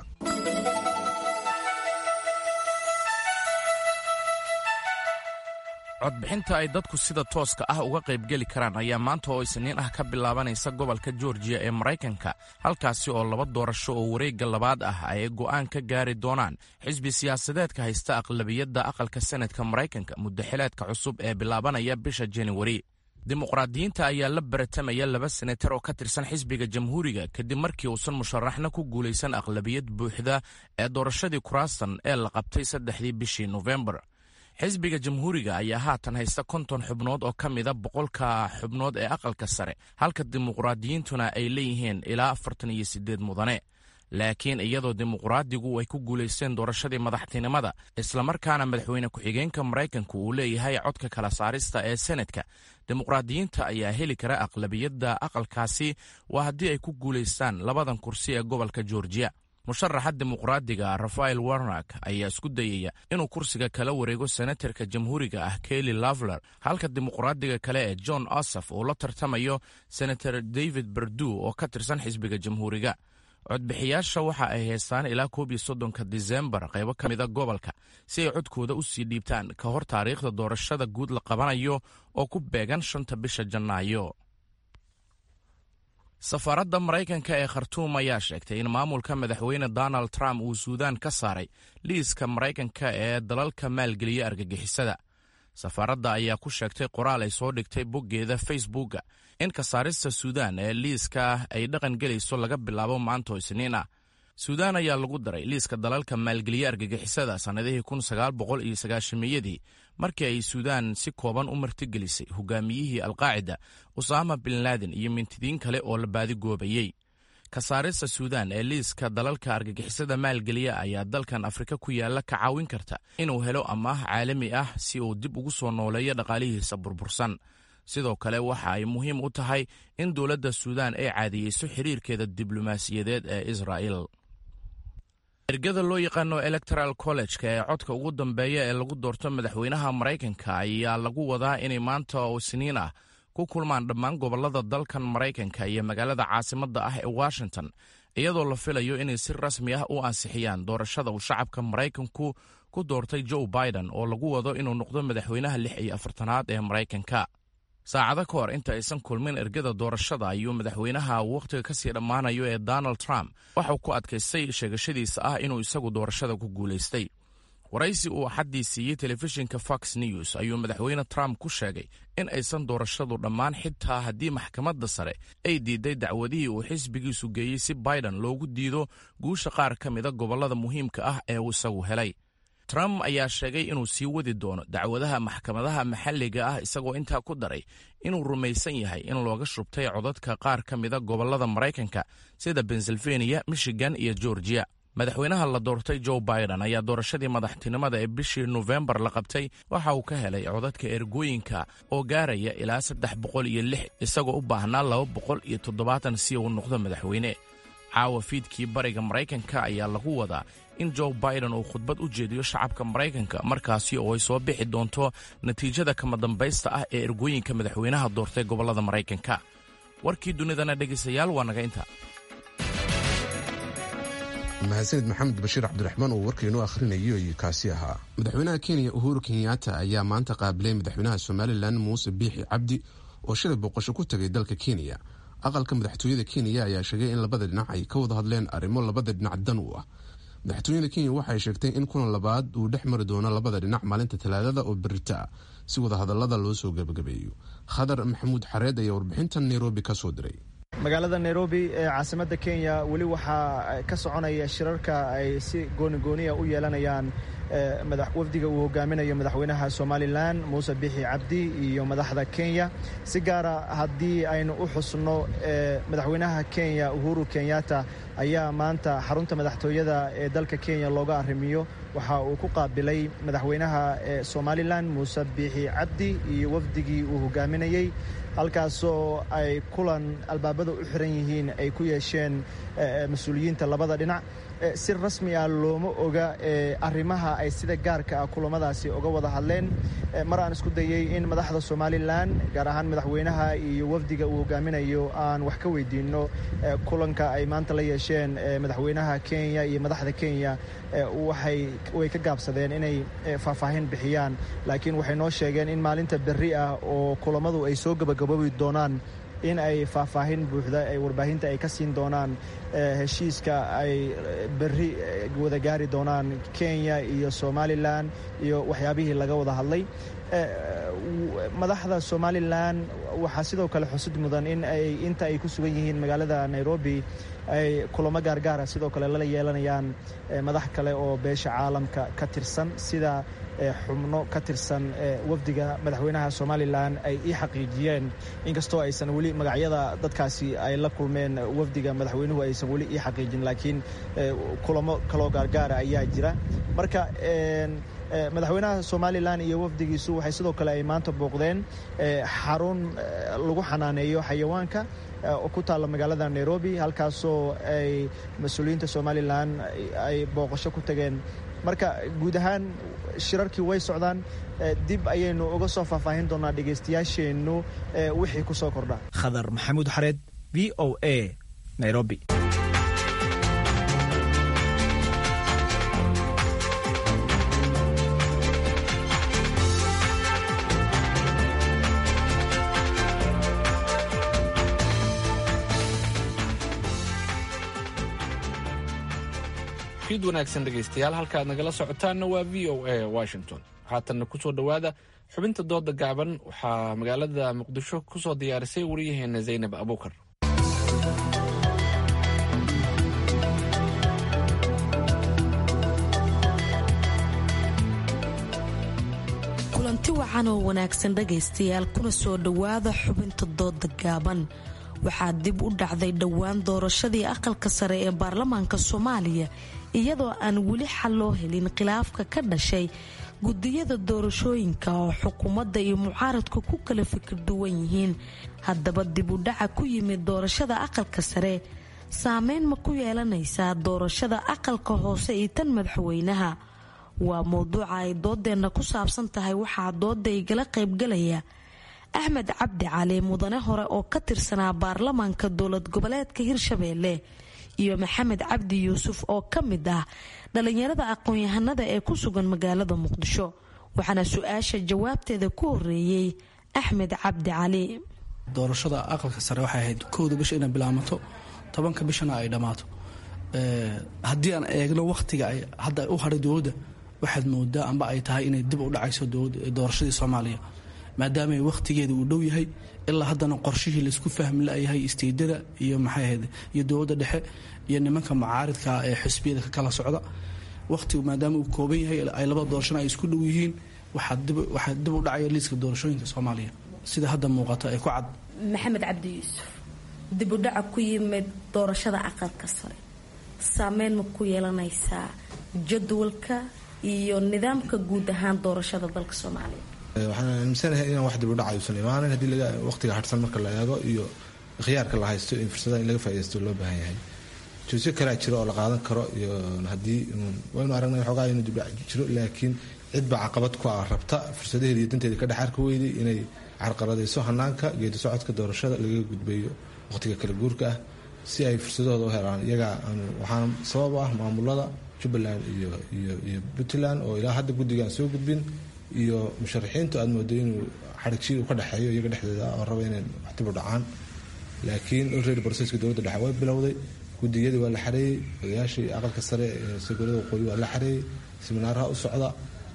codbixinta ay dadku sida tooska ah uga qaybgeli karaan ayaa maanta oo isniin ah ka bilaabanaysa gobolka georgiya ee maraykanka, halkaasi oo laba doorasho oo wareegga labaad ah ay go'aan ka gaari doonaan xisbi siyaasadeedka haysta aqlabiyadda aqalka senadka maraykanka muddo xileedka cusub ee bilaabanaya bisha januari. dimuqraadiyiinta ayaa la baratamaya laba senatar oo ka tirsan xisbiga jamhuuriga kadib markii uusan musharaxna ku guulaysan aqlabiyad buuxda ee doorashadii kuraastan ee la qabtay saddexdii bishii nofembar. xisbiga jamhuuriga ayaa haatan haysta konton xubnood oo ka mida boqolka xubnood ee aqalka sare, halka dimuqraadiyiintuna ay leeyihiin ilaa afartan iyo siddeed mudane. laakiin iyadoo dimuqraadigu ay ku guulaysteen doorashadii madaxtinimada islamarkaana madaxweyne ku-xigeenka maraykanku uu leeyahay codka kala saarista ee senadka, dimuqraadiyiinta ayaa heli kara aqlabiyadda aqalkaasi waa haddii ay ku guulaystaan labadan kursi ee gobolka georgiya. musharaxa dimuqraadiga rafael warnak ayaa isku dayaya inuu kursiga kala wareego senatarka jamhuuriga ah kelly lavler, halka dimuqraadiga kale ee john ossof uu la tartamayo senator david berdu oo ka tirsan xisbiga jamhuuriga. codbixiyaasha waxa ay haystaan ilaa koob iyo soddonka disembar qaybo ka mida gobolka si ay codkooda u sii dhiibtaan ka hor taariikhda doorashada guud la qabanayo oo ku beegan shanta bisha janaayo. safaaradda maraykanka ee khartuum ayaa sheegtay in maamulka madaxweyne donald trump uu suudaan ka saaray liiska maraykanka ee dalalka maalgeliya argagixisada. safaaradda ayaa ku sheegtay qoraal ay soo dhigtay boggeeda facebooka in ka saarista suudaan ee liiska ay dhaqan gelayso laga bilaabo maanto isniin ah. suudaan ayaa lagu daray liiska dalalka maalgeliya argagixisada sannadihii kun sagaal boqol iyo sagaashamiyadii markii ay suudaan si kooban u martigelisay hogaamiyihii alqaacida usaama bin laaden iyo mintidiin kale oo la baadigoobayey. ka saarista suudaan ee liiska dalalka argagixisada maalgeliya ayaa dalkan afrika ku yaalla ka caawin karta inuu helo amaah caalami ah si uu dib ugu soo nooleeyo dhaqaalihiisa burbursan. sidoo kale waxa ay muhiim u tahay in dowladda suudaan ay caadiyeyso xiriirkeeda diblomaasiyadeed ee israa'il. ergada loo yaqaano electoral college-ka ee codka ugu dambeeya ee lagu doorto madaxweynaha maraykanka ayaa lagu wadaa inay maanta oo isniin ah ku kulmaan dhammaan gobollada dalkan maraykanka iyo magaalada caasimadda ah ee washington, iyadoo la filayo inay si rasmi ah u ansixiyaan doorashada uu shacabka maraykanku ku doortay joe biden oo lagu wado inuu noqdo madaxweynaha lix iyo afartanaad ee maraykanka. saacado ka hor inta aysan kulmin ergada doorashada ayuu madaxweynaha wakhtiga ka sii dhammaanayo ee donald trump waxauu ku adkaystay sheegashadiisa ah inuu isagu doorashada ku guulaystay. waraysi uu axaddii siiyey telefishinka fox news ayuu madaxweyne trump ku sheegay in aysan doorashadu dhammaan xitaa haddii maxkamadda sare ay diiday dacwadihii uu xisbigiisu geeyey si biden loogu diido guusha qaar ka mida gobollada muhiimka ah ee uu isagu helay. trump ayaa sheegay inuu sii wadi doono dacwadaha maxkamadaha maxalliga ah, isagoo intaa ku daray inuu rumaysan yahay in looga shubtay codadka qaar ka mida gobollada maraykanka sida pennsylvania, michigan iyo georgiya. madaxweynaha la doortay joe biden ayaa doorashadii madaxtinimada ee bishii nofembar la qabtay waxa uu ka helay codadka ergooyinka oo gaaraya ilaa saddex boqol iyo lix, isagoo u baahnaa laba boqol iyo toddobaatan si uu noqdo madaxweyne. caawa fiidkii bariga maraykanka ayaa lagu wadaa in joe biden uu khudbad u jeediyo shacabka maraykanka, markaasi oo ay soo bixi doonto natiijada kama dambaysta ah ee ergooyinka madaxweynaha doortay gobollada maraykanka. warkii dunidana dhegaystayaal waa naga inta. mahadsanid maxamed bashiir cabdiraxmaan oo warkaynoo akhrinayo iyo kaasi ahaa. madaxweynaha kenya uhuru kenyatta ayaa maanta qaabilay madaxweynaha somalilan muuse biixi cabdi oo shalay booqasho ku tagay dalka kenya. aqalka madaxtooyada kenya ayaa sheegay in labada dhinac ay ka wada hadleen arrimo labada dhinac dan u ah. madaxtooyada kenya waxay sheegtay in kulan labaad uu dhex mari doono labada dhinac maalinta talaadada oo berita ah si wada hadallada loo soo gebagabeeyo. khadar maxamuud xareed ayaa warbixintan nairobi ka soo diray. magaalada nairobi ee caasimadda kenya weli waxaa ka soconaya shirarka ay si goonigooniya u yeelanayaan wafdiga uu hogaaminayo madaxweynaha somalilan muuse bixi cabdi iyo madaxda kenya si gaara haddii aynu u xusno madaxweynaha kenya uhuru kenyatta ayaa maanta xarunta madaxtooyada ee dalka kenya looga arrimiyo waxa uu ku qaabilay madaxweynaha somalilan muuse bixi cabdi iyo wafdigii uu hogaaminayey halkaasoo ay kulan albaabada u xiran yihiin ay ku yeesheen mas-uuliyiinta labada dhinac si rasmi ah looma oga arrimaha ay sida gaarka ah kulamadaasi uga wada hadleen mar aan isku dayey in madaxda somalilan gaar ahaan madaxweynaha iyo wafdiga uu hogaaminayo aan wax ka weydiinno kulanka ay maanta la yeesheen madaxweynaha kenya iyo madaxda kenya waxay way ka gaabsadeen inay faahfaahin bixiyaan laakiin waxay noo sheegeen in maalinta berri ah oo kulamadu ay soo gabagabobi doonaan in ay faahfaahin buuxda ay warbaahinta ay ka siin doonaan heshiiska ay berri wada gaari doonaan kenya iyo somalilan iyo waxyaabihii laga wada hadlay madaxda somalilan waxaa sidoo kale xusid mudan in ay inta ay ku sugan yihiin magaalada nairobi ay kulamo gaargaara sidoo kale lala yeelanayaan madax kale oo beesha caalamka ka tirsan sida xubno ka tirsan wafdiga madaxweynaha somalilan ay ii xaqiijiyeen inkastoo aysan weli magacyada dadkaasi ay la kulmeen wafdiga madaxweynuhu aysan weli ii xaqiijin laakiin kulamo kaloo gaargaara ayaa jira marka madaxweynaha somalilan iyo wafdigiisu waxay sidoo kale ay maanta booqdeen xarun lagu xanaaneeyo xayawaanka ku taalla magaalada nairobi halkaasoo ay mas-uuliyiinta somalilan ay booqasho ku tageen marka guud ahaan shirarkii way socdaan dib ayaynu uga soo faahfaahin doonaa dhegaystayaasheennu wixii ku soo kordha khadar maxamuud xareed v o a nairobi fiid wanaagsan dhegaystayaal halkaad nagala socotaanna waa v o a washington haatanna ku soo dhowaada xubinta dooda gaaban waxaa magaalada muqdisho ku soo diyaarisay wariyaheena zaynab abuukar kulanti wacan oo wanaagsan dhegaystayaal kuna soo dhowaada xubinta dooda gaaban waxaa dib u dhacday dhowaan doorashadii aqalka sare ee baarlamaanka soomaaliya iyadoo aan weli xal loo helin khilaafka ka dhashay gudiyada doorashooyinka oo xukuumadda iyo mucaaradku ku kala fikir duwan yihiin haddaba dib u dhaca ku yimid doorashada aqalka sare saameyn ma ku yeelanaysaa doorashada aqalka hoose iyo tan madaxweynaha waa mowduuca ay doodeenna ku saabsan tahay waxaa dooda igala qaybgalaya axmed cabdi cali mudane hore oo ka tirsanaa baarlamaanka dowlad goboleedka hirshabeelle iyo maxamed cabdi yuusuf oo ka mid ah dhalinyarada aqoon-yahanada ee ku sugan magaalada muqdisho waxaana su-aasha jawaabteeda ku horeeyey axmed cabdi cali doorashada aqalka sare waxay ahayd kowda bisha inay bilaamato tobanka bishana ay dhammaato haddii aan eegno wakhtiga ay hadda u hadhay dowladda waxaad moodaa amba ay tahay inay dib u dhacayso doorashadii soomaaliya maadaama wakhtigeeda uu dhow yahay ilaa haddana qorshihii laisku fahmi layahay isteedada iyo maxay ahayd iyo dowladda dhexe iyo nimanka mucaaridka ee xisbiyada ka kala socda wakhtigu maadaama uu kooban yahay ay labada doorashana ay isku dhow yihiin waxaa dib u dhacaya liiska doorashooyinka soomaaliya sida hadda muuqata ee ku cad maxamed cabdi yuusuf dib u dhaca ku yimid doorashada aqalka sare saameyn ma ku yeelanaysaa jadwalka iyo nidaamka guud ahaan doorashada dalka soomaaliya waxaan aaminsanahay inaan wax dib u dhacayusan imaanan haddii laga waqtiga harsan marka la eego iyo khiyaarka la haysto in fursadaha in laga faaidaysto loo baahan yahay joosyo kalea jiro oo la qaadan karo iyo haddii waynu aragnay waxoogaa inuu dib dhac jiro laakiin cidba caqabad ku ah rabta fursadaheeda iyo danteeda ka dhex arka weyday inay carqaladayso hanaanka geedi socodka doorashada lagaga gudbayo waqtiga kala guurka ah si ay fursadahooda u helaan iyagaa waxaana sabab ah maamulada jubbaland iyo iyo iyo puntland oo ilaa hadda guddigaan soo gudbin iyo musharaxiintu aad moodo inuu xarigshiid uu ka dhexeeyo iyaga dhexdooda oo raba inay wax dib u dhacaan laakiin already processka dowladda dhexe way bilowday gudiyadii waa la xareeyey odayaashii aqalka sare ee sagolada waqooyi waa la xareeyey seminaaraha u socda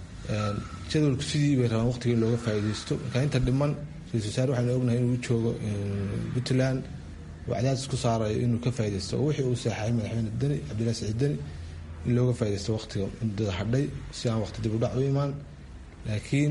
jadwalku sidii bay rabaan waqtigii looga faa'iidaysto marka inta dhiman ra-iisul wasaare waxaynu ognahay inuu joogo puntland oo cadaadis ku saarayo inuu ka faa'iidaysto oo wixii uu seexay madaxweyne deni cabdillahi saciid deni in looga faaidaysto waqtiga muddada hadhay si aan waqti dib u dhac u imaan. laakiin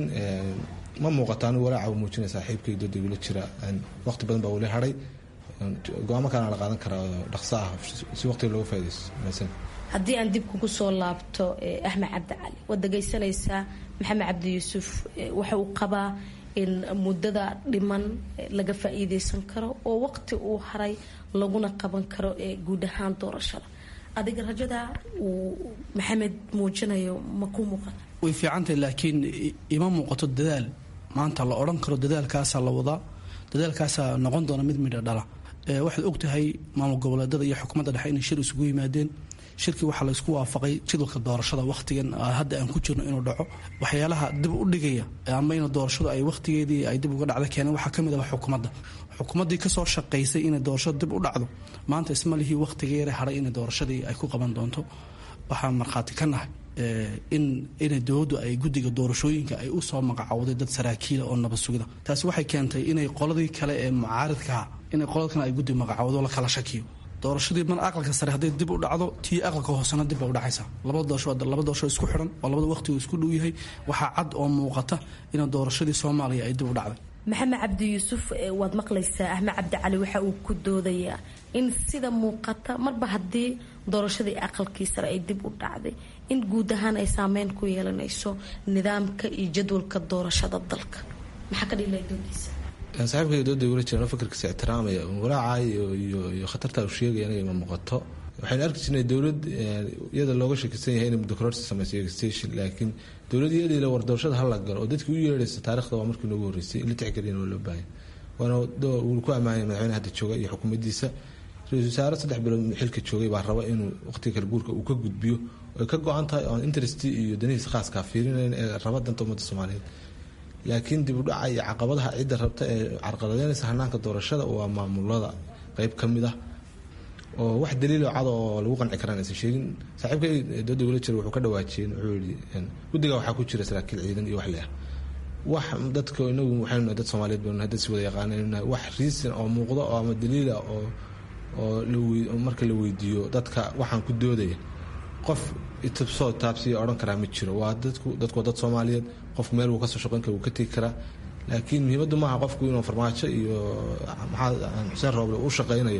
ma muuqato anigu walaaca u muujinaya saaxiibkay dooda igula jira waqti badan baa weli hadhay, go-aamo kalena la qaadan karaa dhaqso ah si waqtiga looga faaidaysto. haddii aan dib kugu soo laabto Axmed Cabdi Cali, waad dhagaysanaysaa Maxamed Cabdi Yuusuf waxa uu qabaa in muddada dhiman laga faa'iidaysan karo oo waqti uu haray laguna qaban karo guud ahaan doorashada. adiga rajada uu Maxamed muujinayo ma ku muuqata? way fiicantahay, laakiin ima muuqato dadaal maanta la odhan karo dadaalkaasaa la wadaa, dadaalkaasaa noqon doona mid midho dhala. waxaad ogtahay maamul goboleedada iyo xukuumadda dhexe inay shir isugu yimaadeen. shirkii waxaa la isku waafaqay jadwalka doorashada waqtigan hadda aan ku jirno inuu dhaco. waxyaalaha dib u dhigaya ama in doorashadu ay waqtigeedii ay dib uga dhacdo keeneen waxaa ka mid ah xukuumadda xukuumaddii kasoo shaqaysay inay doorashada dib u dhacdo maanta isma lihii waqtigeeda haray inay doorashadii ay ku qaban doonto. waxaan markhaati ka nahay in inay dowladdu ay guddiga doorashooyinka ay u soo magacowday dad saraakiila oo nabad sugida. taasi waxay keentay inay qoladii kale ee mucaaridkaa inay qoladkan ay guddi magacowdo la kala shakiyo. doorashadii mar aqalka sare hadday dib u dhacdo tii aqalka hoosena dib bay u dhacaysaa. labada doorasho laba doorasho isku xiran oo labada waqtigu isku dhow yahay. waxaa cad oo muuqata in doorashadii Soomaaliya ay dib u dhacday. Maxamed Cabdi Yuusuf, waad maqlaysaa Axmed Cabdi Cali waxa uu ku doodayaa in sida muuqata marba haddii doorashadii aqalkii sare ay dib u dhacday in guud ahaan ay saameyn ku yeelanayso nidaamka iyo jadwalka doorashada dalka. maxaa ka dhigay doodiisa? saaxiibkay dooda igula jiraan fikirkiisa ixtiraamaya walaaca iyo khatarta uu sheegaya inay ma muuqato. waxaynu arki jirnay dowlad iyada looga shakisan yahay inay muddo kororsi sameysay station, laakiin dowlad iyadii la war doorashada hala galo oo dadkii u yeedhaysa taariikhda waa markii noogu horreysay in la tixgeliyana waa loo baahan. waana wuu ku ammaanay madaxweynaha hadda jooga iyo xukuumaddiisa. ra-iisul wasaare saddex bilood xilka joogay baa raba inuu waqtiga kala guurka uu ka gudbiyo ay ka go-an tahay oon interest iyo danihiisa khaaskaa fiirinayn ee raba danta ummadda Soomaaliyeed. laakiin dib u dhaca iyo caqabadaha cidda rabta ee carqaladeynaysa hanaanka doorashada waa maamulada qayb ka mid ah oo wax daliilo cad oo lagu qanci karaan aysan sheegin. saaxiibkay dooda igula jira wuxuu ka dhawaajiyeen wuxuu yidhi guddiga waxaa ku jira saraakiil ciidan iyo wax leh wax dadka inagu waxaynu dad Soomaaliyeed baynu hadda si wada yaqaaneen wax reason oo muuqdo oo ama daliila oo oo marka la weydiiyo dadka waxaan ku doodaya qof itibsoo taabsiya odhan karaa ma jiro. waa dadku dadku dad Soomaaliyeed, qofku meel uu ka soo shaqayn karo uu ka tegi karaa. laakiin muhiimaddu maaha qofku inuu farmaajo iyo maxaa Xuseen Rooble u shaqaynayo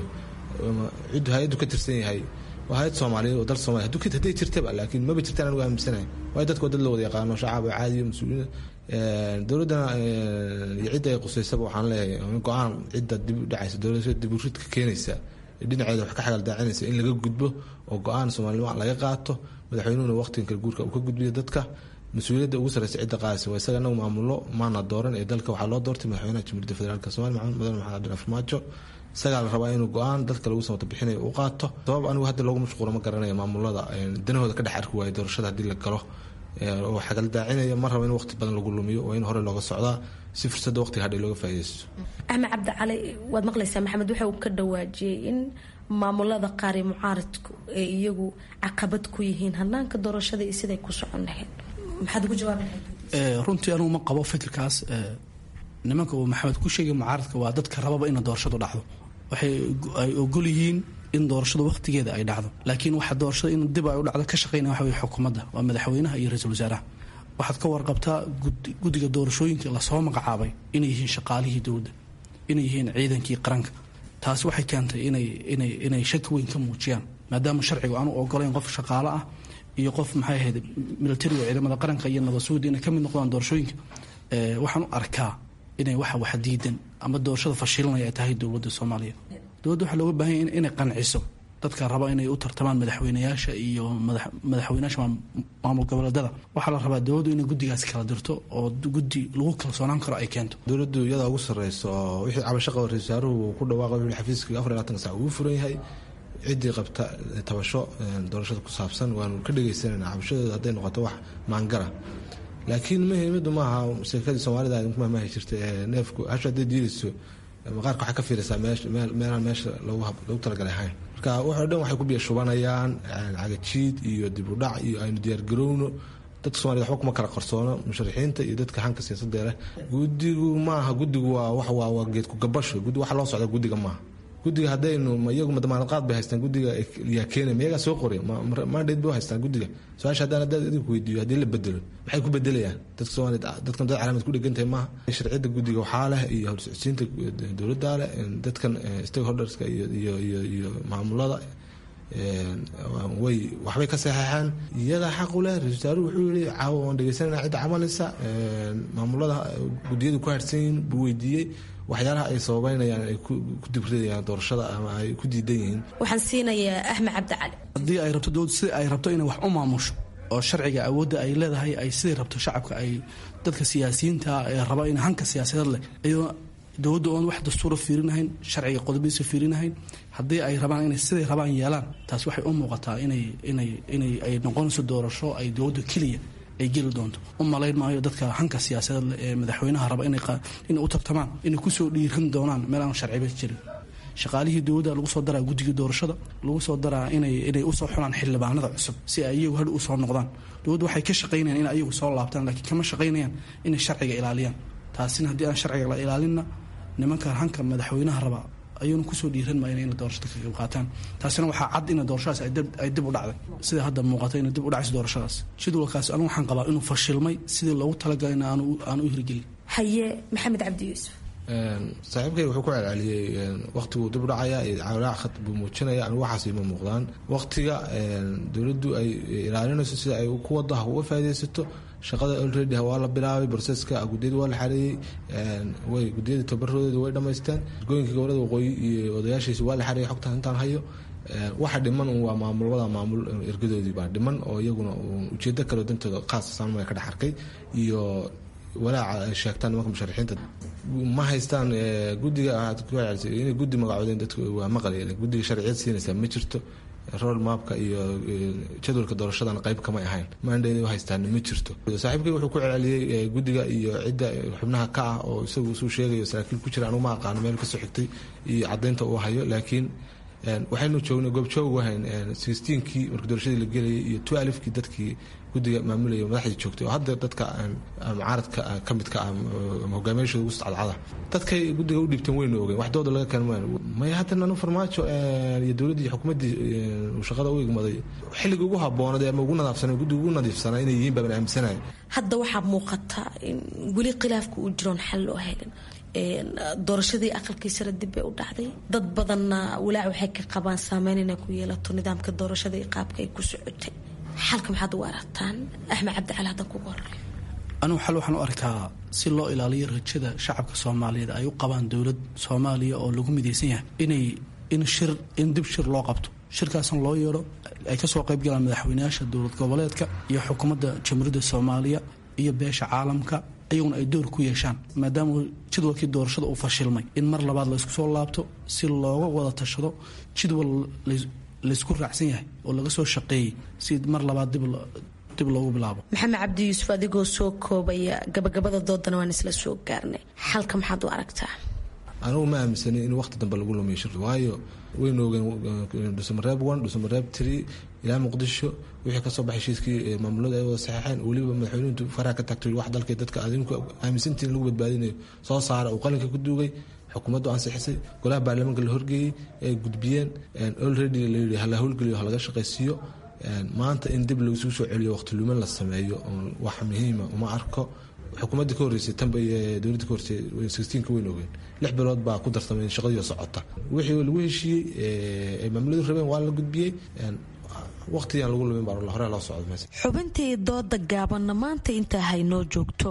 cid hay'adu ka tirsan yahay. waa hay'ad Soomaaliyeed oo dal Soomaaliyeed hadduu haday jirtaba, laakiin maba jirtaan anigu aaminsanahay. waa dadku dad la wada yaqaano shacab caadi iyo mas'uuliyiin dowladana iyo cidda ay qusaysaba waxaan leeyahay go-aan cidda dib u dhacaysa dowladda dib u ridka keenaysa dhinaceeda wax ka xagal daacinaysa in laga gudbo oo go-aan Soomaaliya laga qaato. madaxweynuhuna waqtigan kala guurka uu ka gudbiyo dadka mas-uuliyadda ugu sarreysa cidda qaadaysa waa isaga nagu maamulo maana dooran ee dalka waxaa loo doortay madaxweynaha jamhuuriyadda federaalka Soomaaliya Maxamed Mudane Maxamed Cabdullaahi Farmaajo. isagaa la rabaa inuu go-aan dadka lagu samata bixinayo uu qaato. sabab anigu hadda loogu mashquulo ma garanayo maamulada danahooda ka dhex arki waayo doorashada haddii la galo oo xagal daacinaya ma rabo in waqti badan lagu lumiyo waa in hore looga socdaa si fursadda waqtiga hadhay looga faa'iidaysto. Axmed Cabdi Cali, waad maqlaysaa Maxamed waxa uu ka dhawaajiyey in maamulada qaar ee mucaaradku ee iyagu caqabad ku yihiin hanaanka doorashada iyo siday ku socon lahayd. maxaad ugu jawaabi lahayd? runtii anugu ma qabo fikirkaas. nimanka uu Maxamed ku sheegay mucaaradka waa dadka rababa in doorashadu dhacdo. waxay ay ogol yihiin in doorashada waqtigeeda ay dhacdo, laakiin waxa doorashada in dib ay u dhacdo ka shaqeynaya waxa weeye xukuumadda, waa madaxweynaha iyo ra'iisul wasaaraha. waxaad ka warqabtaa guddiga doorashooyinka la soo magacaabay inay yihiin shaqaalihii dowladda, inay yihiin ciidankii qaranka. taasi waxay keentay inay inay inay shaki weyn ka muujiyaan maadaama sharcigu aanu ogolayn qof shaqaale ah iyo qof maxay ahayd military ciidamada qaranka iyo nabad sugid inay ka mid noqdaan doorashooyinka. waxaan u arkaa inay waxa wax diidan ama doorashada fashilanaya ay tahay dowladda Soomaaliya. dowladda waxa looga baahan yahay inay qanciso dadka raba inay u tartamaan madaxweynayaasha iyo madaxweynayaasha maamul goboleedada. waxaa la rabaa dowladdu inay guddigaas kala dirto oo guddi lagu kalsoonaan karo ay keento. dowladdu iyada ugu sarreyso oo wixii cabasho qaba ra-iisul wasaaruhu ku dhawaaqay wixii xafiiska afar iyo labaatan saac uu furan yahay ciddii qabta tabasho doorashada ku saabsan waanu ka dhagaysanaynaa cabashadooda hadday noqoto wax maangara. laakiin muhiimadu maaha sheekadii Soomaalida ay mahmaahi jirtay ee neefku hasha hadday diidayso maqaarka waxaa ka fiiraysaa meelaan meesha loogu talagalay ahayn. marka waxoo dhan waxay ku biya shubanayaan cagajiid iyo dib u dhac iyo aynu diyaargarowno. dadka Soomaalida waxba kuma kala qarsoono musharaxiinta iyo dadka hanka siyaasadda leh. guddigu maaha guddigu waa wax waa geedku gabasho guddi waxa loo socda guddiga maaha guddiga haddaynu iyagu damaanad qaad bay haystaan guddiga yaa keenay mayagaa soo qoray mandate bay haystaan guddiga su-aasha haddaan haddaad idinku weydiiyo haddii la bedelo maxay ku bedelayaan dadka Soomaaliyeed dadkan dad calaamad ku dhigantahay maaha sharciyada guddiga waxaa leh iyo howlsocodsiinta dowladda leh dadkan stakeholderska iyo iyo iyo iyo maamulada way waxbay ka saxeexaan iyaga xaq u leh ra-iisul wasaaruhu wuxuu yidhi caawa waan dhegeysanayna cidda camaleysa maamulada guddiyadu ku harsan yihiin buu weydiiyey waxyaalaha ay sababeynayaan ay ku dibridayaan doorashada ama ay ku diidan yihiin waxaan siinayaa Axmed Cabdi Cali haddii ay rabto dowladda sidii ay rabto inay wax u maamusho oo sharciga awoodda ay leedahay ay sidii rabto shacabka ay dadka siyaasiyiinta ee raba in hanka siyaasadeed leh iyadoo dowladda oon wax dastuura fiirinahayn sharciga qodobadiisa fiirinahayn haddii ay rabaan inay siday rabaan yeelaan taas waxay u muuqataa inay inay inay ay noqonayso doorasho ay dowladda keliya ay geli doonto u malayn maayo dadka hanka siyaasadeed ee madaxweynaha raba inay inay u tartamaan inay kusoo dhiiran doonaan meel aan sharciba jirin shaqaalihii dowladda lagu soo daraa guddiga doorashada lagu soo daraa inay inay usoo xulaan xildhibaanada cusub si ay iyagu hadh usoo noqdaan dowladda waxay ka shaqaynayaan in iyagu soo laabtaan laakiin kama shaqaynayaan inay sharciga ilaaliyaan taasina haddii aan sharciga la ilaalinna nimanka hanka madaxweynaha raba ayuuna kusoo dhiiran maayeen inay doorashada ka qayb qaataan taasina waxaa cad in doorashadaas ay dib u dhacday sida hadda muuqata inay dib u dhacayso doorashadaas jadwalkaas anigu waxaan qabaa inuu fashilmay sidii loogu talagalay aan aan u hirgelin haye Maxamed Cabdi Yuusuf saaxiibkay wuxuu ku celceliyey waqtigu dib u dhacaya walaac khad buu muujinaya anigu waxaas ima muuqdaan waqtiga dowladdu ay ilaalinayso sida ay ku wadaha uga faa'iidaysato shaqada already waa la bilaabay processka guddiyada waa la xareeyay way guddiyada tababarooda way dhameysteen gooyinka gobolada waqooyi iyo odayaashiisa waa la xareeyay xogta intaan hayo waxa dhiman waa maamulada maamul ergadoodii baa dhiman oo iyaguna ujeedo kale dantooda qaas saamay ka dhaxarkay iyo walaaca ay sheegtaan nimanka musharaxiinta ma haystaan guddiga aad ku celisay inay guddi magacoodeen dadku waa maqlayeen guddiga sharciyad siinaysa ma jirto road mapka iyo jadwalka doorashadan qayb kama ahayn mandate u haystaan ma jirto saaxiibkay wuxuu ku celceliyay guddiga iyo cidda xubnaha ka ah oo isagu soo sheegayo saraakiil ku jira anigu ma aqaan meel ka soo xigtay iyo caddeynta uu hayo laakiin waxaynu joognay goobjoog wahayn sixteenkii markii doorashadii la gelayay iyo twelve-kii dadkii guddiga maamulaya madaxdii joogtay oo hadda dadka mucaaradka ka midka ah hogaamiyaashooda ugu cadcada dadkay guddiga u dhiibteen wayna ogeen wax dooda laga keenmaan may haddana anu farmaajo iyo dowladdii iyo xukuumaddii shaqada u igmaday xilliga ugu habboonad ama ugu nadaafsanay guddiga ugu nadiifsanaa inay yihiin baan aaminsanahay hadda waxaa muuqata in weli khilaafka uu jiroon xal loo helin doorashadii aqalkii sare dib bay u dhacday dad badanna walaac waxay ka qabaan saameyn inay ku yeelato nidaamka doorashada iyo qaabka ay ku socotay xalka maxaad u aragtaan Axmed Cabdi Cali hadda kugu horeeyo anigu xal waxaan u arkaa si loo ilaaliyo rajada shacabka Soomaaliyeed ay u qabaan dowlad Soomaaliya oo lagu mideysan yahay inay in shir in dib shir loo qabto shirkaasan loo yeero ay ka soo qayb galaan madaxweynayaasha dowlad goboleedka iyo xukuumadda jamhuuriyadda Soomaaliya iyo beesha caalamka ayaguna ay door ku yeeshaan maadaama jadwalkii doorashada uu fashilmay in mar labaad la isku soo laabto si looga wada tashado jadwal laysku raacsan yahay oo laga soo shaqeeyey si mar labaad dib dib loogu bilaabo Maxamed Cabdi Yuusuf adigoo soo koobaya gabagabada doodana waan isla soo gaarnay xalka maxaad u aragtaa anigu ma aaminsani in waqti dambe lagu lumiyo shir waayo waynu ogeen Dhuusamareeb one Dhuusamareeb three ilaa Muqdisho wixii ka soo baxay heshiiskii maamulada ay wada saxeexeen waliba madaxweynuhu faraha ka tagtay wax dalka dadka adinku aaminsantiin lagu badbaadinayo soo saara uu qalinka ku duugay xukuumaddu ansixisay golaha baarlamaanka la horgeeyay ay gudbiyeen already la yiri hala howlgeliyo laga shaqaysiiyo maanta in dib lagu soo celiyo waqti lumin la sameeyo wax muhiim ah uma arko xukuumadda ka horeysay tanba dowladda ka horeysay sixteen-ka weyn ogeen lix bilood baa ku darsamay shaqadii socota wixii lagu heshiiyey ee maamuladu rabeen waa la gudbiyey waqtigan lagu lumin baa hore loo socdo meesha xubintii dooda gaabanna maanta inta haynoo joogto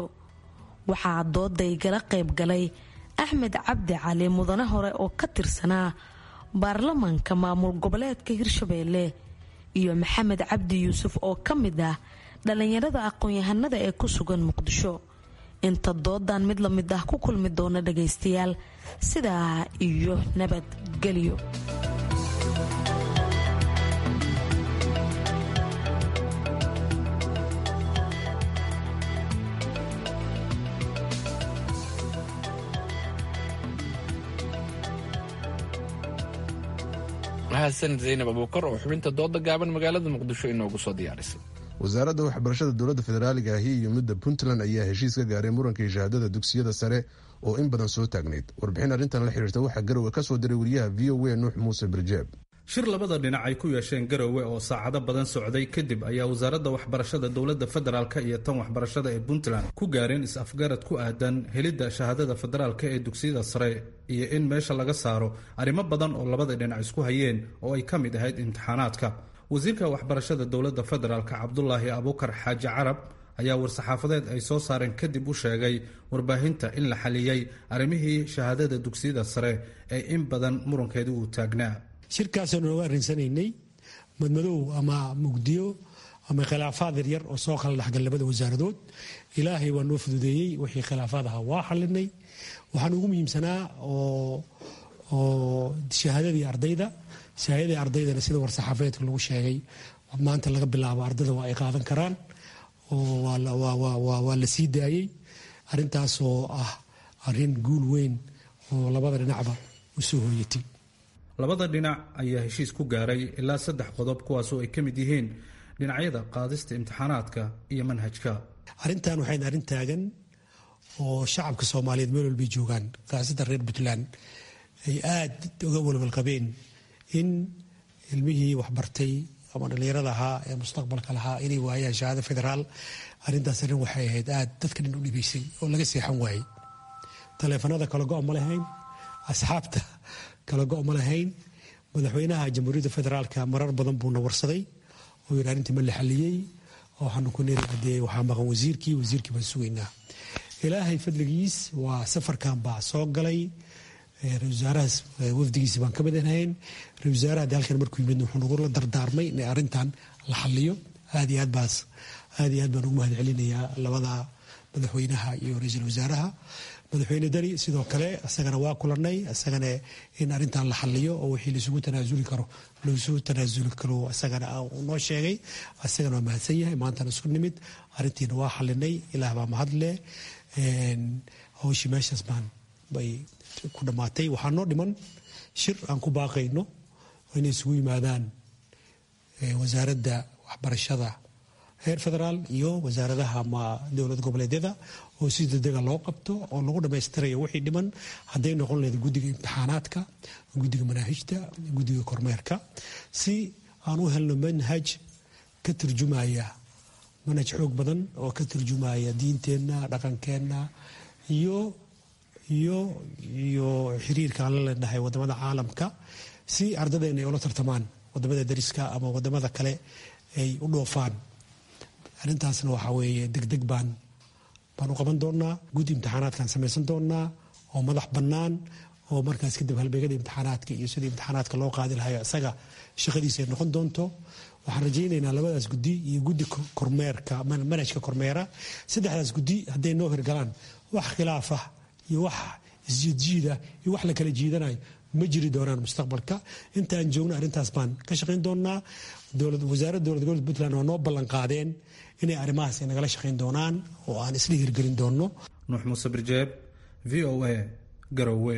waxaa dooda igala qayb galay Axmed Cabdi Cali mudane hore oo ka tirsanaa baarlamaanka maamul goboleedka Hirshabeelle iyo Maxamed Cabdi Yuusuf oo ka mid ah dhalinyarada aqoon-yahanada ee ku sugan Muqdisho inta doodan mid la mid ah ku kulmi doona dhagaystayaal sidaa iyo nabadgelyo mahadsanid Zaynab Abuukar oo xubinta dooda gaaban magaalada Muqdisho inoogu soo diyaarisay wasaaradda waxbarashada dowladda federaaliga ahi iyo midda puntland ayaa heshiis ka gaaray murankai shahaadada dugsiyada sare oo in badan soo taagnayd. warbixin arrintan la xiriirta waxaa garowe ka soo diray wariyaha v o a nuux muuse birjeeb. shir labada dhinac ay ku yeesheen garowe oo saacado badan socday kadib ayaa wasaaradda waxbarashada dowladda federaalka iyo tan waxbarashada ee puntland ku gaareen is-afgarad ku aadan helidda shahaadada federaalka ee dugsiyada sare iyo in meesha laga saaro arrimo badan oo labada dhinac isku hayeen oo ay ka mid ahayd imtixaanaadka. wasiirka waxbarashada dowladda federaalka cabdulaahi abuukar xaaji carab ayaa war-saxaafadeed ay soo saareen kadib u sheegay warbaahinta in la xaliyey arrimihii shahaadada dugsiyada sare ee in badan murankeedu uu taagnaa. shirkaasaynu nooga arrinsanaynay madmadow ama mugdiyo ama khilaafaad yaryar oo soo kala dhexgal labada wasaaradood. ilaahay waa noo fududeeyey wixii khilaafaad ahaa waa xalinay. waxaan ugu muhiimsanaa oo shahaadadii ardayda shahaadadii ardaydana sida war-saxaafadeedka lagu sheegay maanta laga bilaabo ardayda waa ay qaadan karaan oo waa la sii daayey. arrintaas oo ah arrin guul weyn oo labada dhinacba u soo hooyatay. labada dhinac ayaa heshiis ku gaaray ilaa saddex qodob kuwaasoo ay ka mid yihiin dhinacyada qaadista imtixaanaadka iyo manhajka. arrintan waxayn arrin taagan oo shacabka soomaaliyeed meel walbay joogaan khaasatan reer puntland ay aad uga walwalqabeen in ilmihii waxbartay ama dhallinyarada ahaa ee mustaqbalka lahaa inay waayaan shahaado federaal. arrintaas arrin waxay ahayd aad dadka dhan u dhibaysay oo laga seexan waayey. taleefanada kala go' ma lahayn, asxaabta kala go' ma lahayn. madaxweynaha jamhuuriyadda federaalka marar badan buuna warsaday oo yidhi arrintii ma la xaliyey oo waxaanu ku neeradee waxaa maqan wasiirkii wasiirkii baan sugaynaa. ilaahay fadligiis waa safarkan baa soo galay. ra-isul wasaarahaas wafdigiisi baan ka mid ahayn. ra-isul wasaaraha de halkan markuu yimid wuxuu nagu la dardaarmay in arrintan la xaliyo. aad iyo aad baas aad iyo aad baan ugu mahad celinayaa labada madaxweynaha iyo ra-iisul wasaaraha. madaxweyne dani sidoo kale isagana waa kulanay isagana in arrintan la xaliyo oo wixii laisugu tanaasuli karo laisugu tanaasuli karo isagana noo sheegay. isagana waa mahadsan yahay. maantana isku nimid arrintiina waa xalinay. ilaah baa mahad leh. hawshii meeshaas baan bay ku dhammaatay. waxaa noo dhiman shir aan ku baaqayno inay isugu yimaadaan wasaaradda waxbarashada heer federaal iyo wasaaradaha ama dowlad goboleedyada oo si degdega loo qabto oo lagu dhammaystirayo wixii dhiman hadday noqon lahayd guddiga imtixaanaadka, guddiga manaahijta, guddiga kormeerka, si aan u helno manhaj ka turjumaya manhaj xoog badan oo ka turjumaya diinteenna, dhaqankeenna iyo iyo iyo xiriirka aan la leenahay wadamada caalamka, si ardadeenna ay ula tartamaan wadamada dariska ama wadamada kale ay u dhoofaan. arrintaasna waxaa weeye degdeg baan baan u qaban doonaa. guddi imtixaanaadkaan samaysan doonaa oo madax bannaan oo markaas kadib halbeegada imtixaanaadka iyo sidii imtixaanaadka loo qaadi lahayo isaga shaqadiisa ay noqon doonto. waxaan rajaynaynaa labadaas guddi iyo guddi kormeerka manhajka kormeera, saddexdaas guddi hadday noo hirgalaan wax khilaaf ah iyo wax isjiidjiida iyo wax la kala jiidanayo ma jiri doonaan mustaqbalka. intaan joogno arrintaas baan ka shaqayn doonaa. wasaaradda dowlad gobolka puntland waa noo ballan qaadeen inay arrimahaas ay nagala shaqayn doonaan oo aan isla hirgelin doonno. nuux muuse birjeeb, v o a, garowe.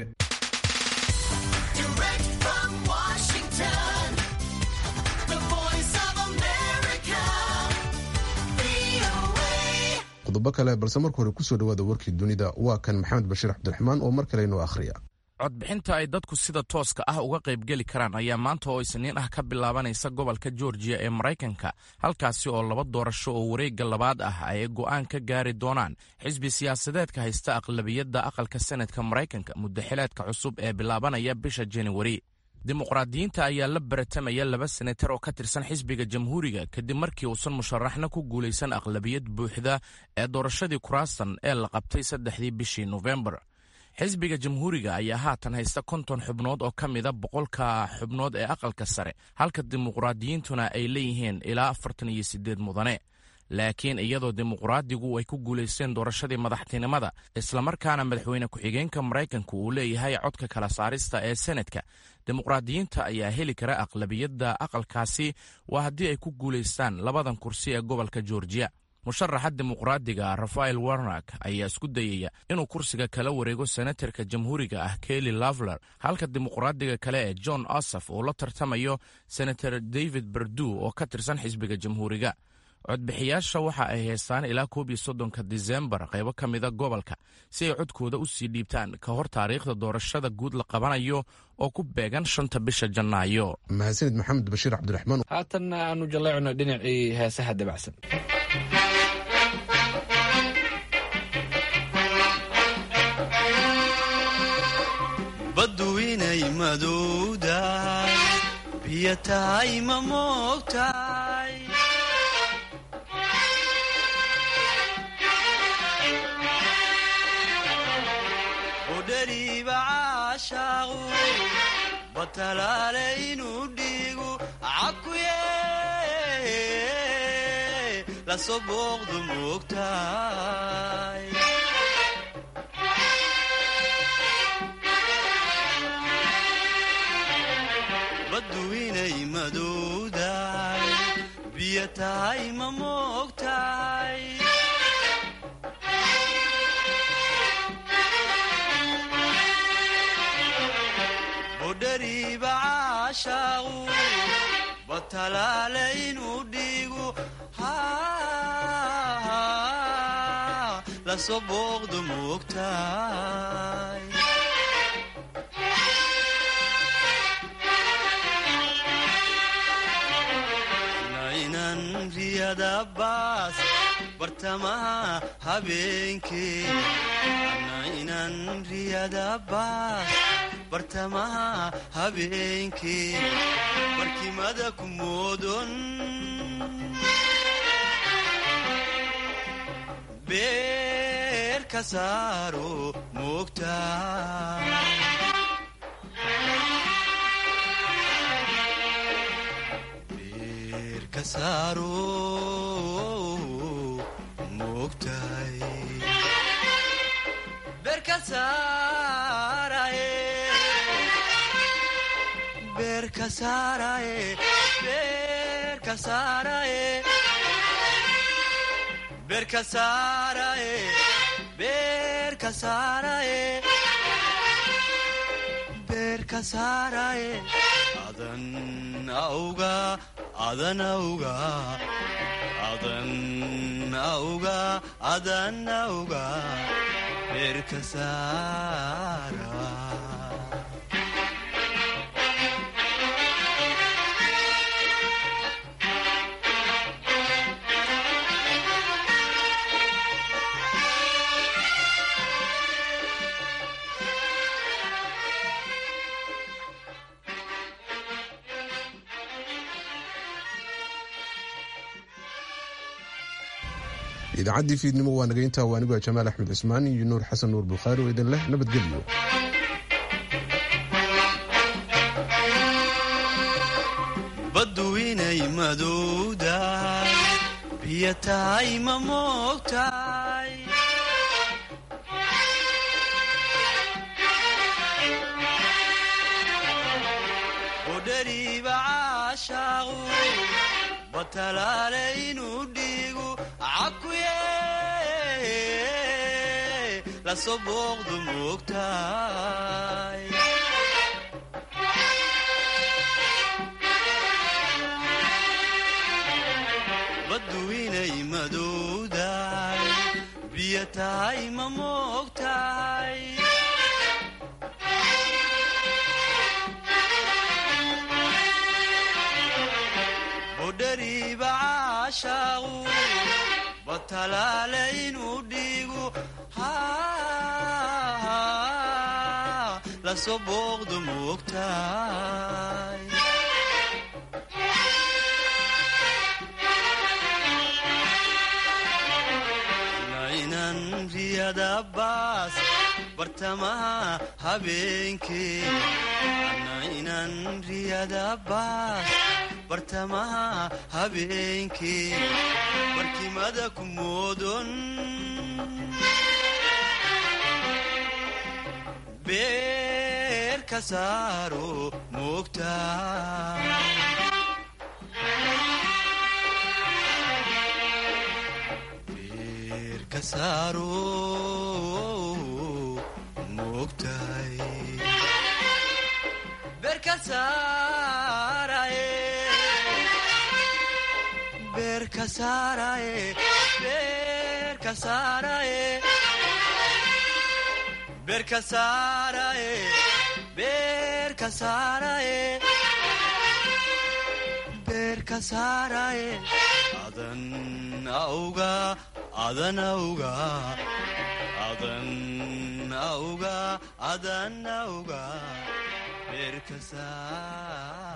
qodobo kale balse marka hore kusoo dhawaada warkii dunida. waa kan maxamed bashiir cabdiraxmaan oo mar kale inoo akhriya. codbixinta ay dadku sida tooska ah uga qaybgeli karaan ayaa maanta oo isniin ah ka bilaabanaysa gobolka georgiya ee maraykanka, halkaasi oo laba doorasho oo wareegga labaad ah ay go'aan ka gaari doonaan xisbi siyaasadeedka haysta aqlabiyadda aqalka senadka maraykanka muddaxileedka cusub ee bilaabanaya bisha januari. dimuqraadiyiinta ayaa la baratamaya laba senatar oo ka tirsan xisbiga jamhuuriga kadib markii uusan musharaxna ku guulaysan aqlabiyad buuxda ee doorashadii kuraastan ee la qabtay saddexdii bishii nofembar. xisbiga jamhuuriga ayaa haatan haysta konton xubnood oo ka mida boqolka xubnood ee aqalka sare, halka dimuqraadiyiintuna ay leeyihiin ilaa afartan iyo siddeed mudane. laakiin iyadoo dimuqraadigu ay ku guulaysteen doorashadii madaxtinimada islamarkaana madaxweyne ku-xigeenka maraykanka uu leeyahay codka kala saarista ee senadka, dimuqraadiyiinta ayaa heli kara aqlabiyadda aqalkaasi waa haddii ay ku guulaystaan labadan kursi ee gobolka georgiya. musharaxa dimuqraadiga rafael warnak ayaa isku dayaya inuu kursiga kala wareego senatarka jamhuuriga ah kelly lavler, halka dimuqraadiga kale ee john ossof uu la tartamayo senator david berdu oo ka tirsan xisbiga jamhuuriga. codbixiyaasha waxa ay haystaan ilaa koob iyo soddonka disembar qaybo ka mida gobolka si ay codkooda u sii dhiibtaan ka hor taariikhda doorashada guud la qabanayo oo ku beegan shanta bisha janaayo. mahadsanid maxamed bashiir cabdiraxmaan. haatanna aanu jaleecno dhinacii heesaha dabacsan. baddu inay madowdahay biyo tahay ma moogtahay udhariiba caashaaqu batalaale inuu dhiigu cakuye lasoo booqdu moogtahay baddu inay madowdahay biyo tahay ma moogtahay udhariiba caashaaqu batalaale inuu dhiigu lasoo booqdu moogtahay naynan riyada baas bartamaha habeenkee naynan riyada baas bartamaha habeenkee barkimada ku moodon beer ka saaro moogtahay beer ka saaro moogtahay beer ka saaraye beer ka saaraye beer ka saaraye beer ka saaraye beer ka saaraye beer ka saaraye adan awga adan awga adan awga adan awga beer ka saara idaacaddii fiidnimo waa naga intaa waa anigu jamaal axmed cismaan iyo nuur xasan nuur bukhaari oo idin leh nabadgelyo. baddu inay madowdahay biyo tahay ma moogtahay udhariiba caashaaqu batalaale inuu dhiigu cakuye lasoo booqdu moogtahay baddu inay madowdahay biyo tahay ma moogtahay udhariiba caashaaqu batalaale inuu dhiigu lasoo booqdu moogtahay naynan riyada baas bartamaha habeenkee naynan riyada baas bartamaha habeenkee barkimada ku moodon beer ka saaro moogtahay beer ka saaro moogtahay beer ka saaraye beer ka saaraye beerka saaraye beerka saaraye beerka saaraye beerka saaraye adan auga adan auga adan auga adan auga beerka saaraye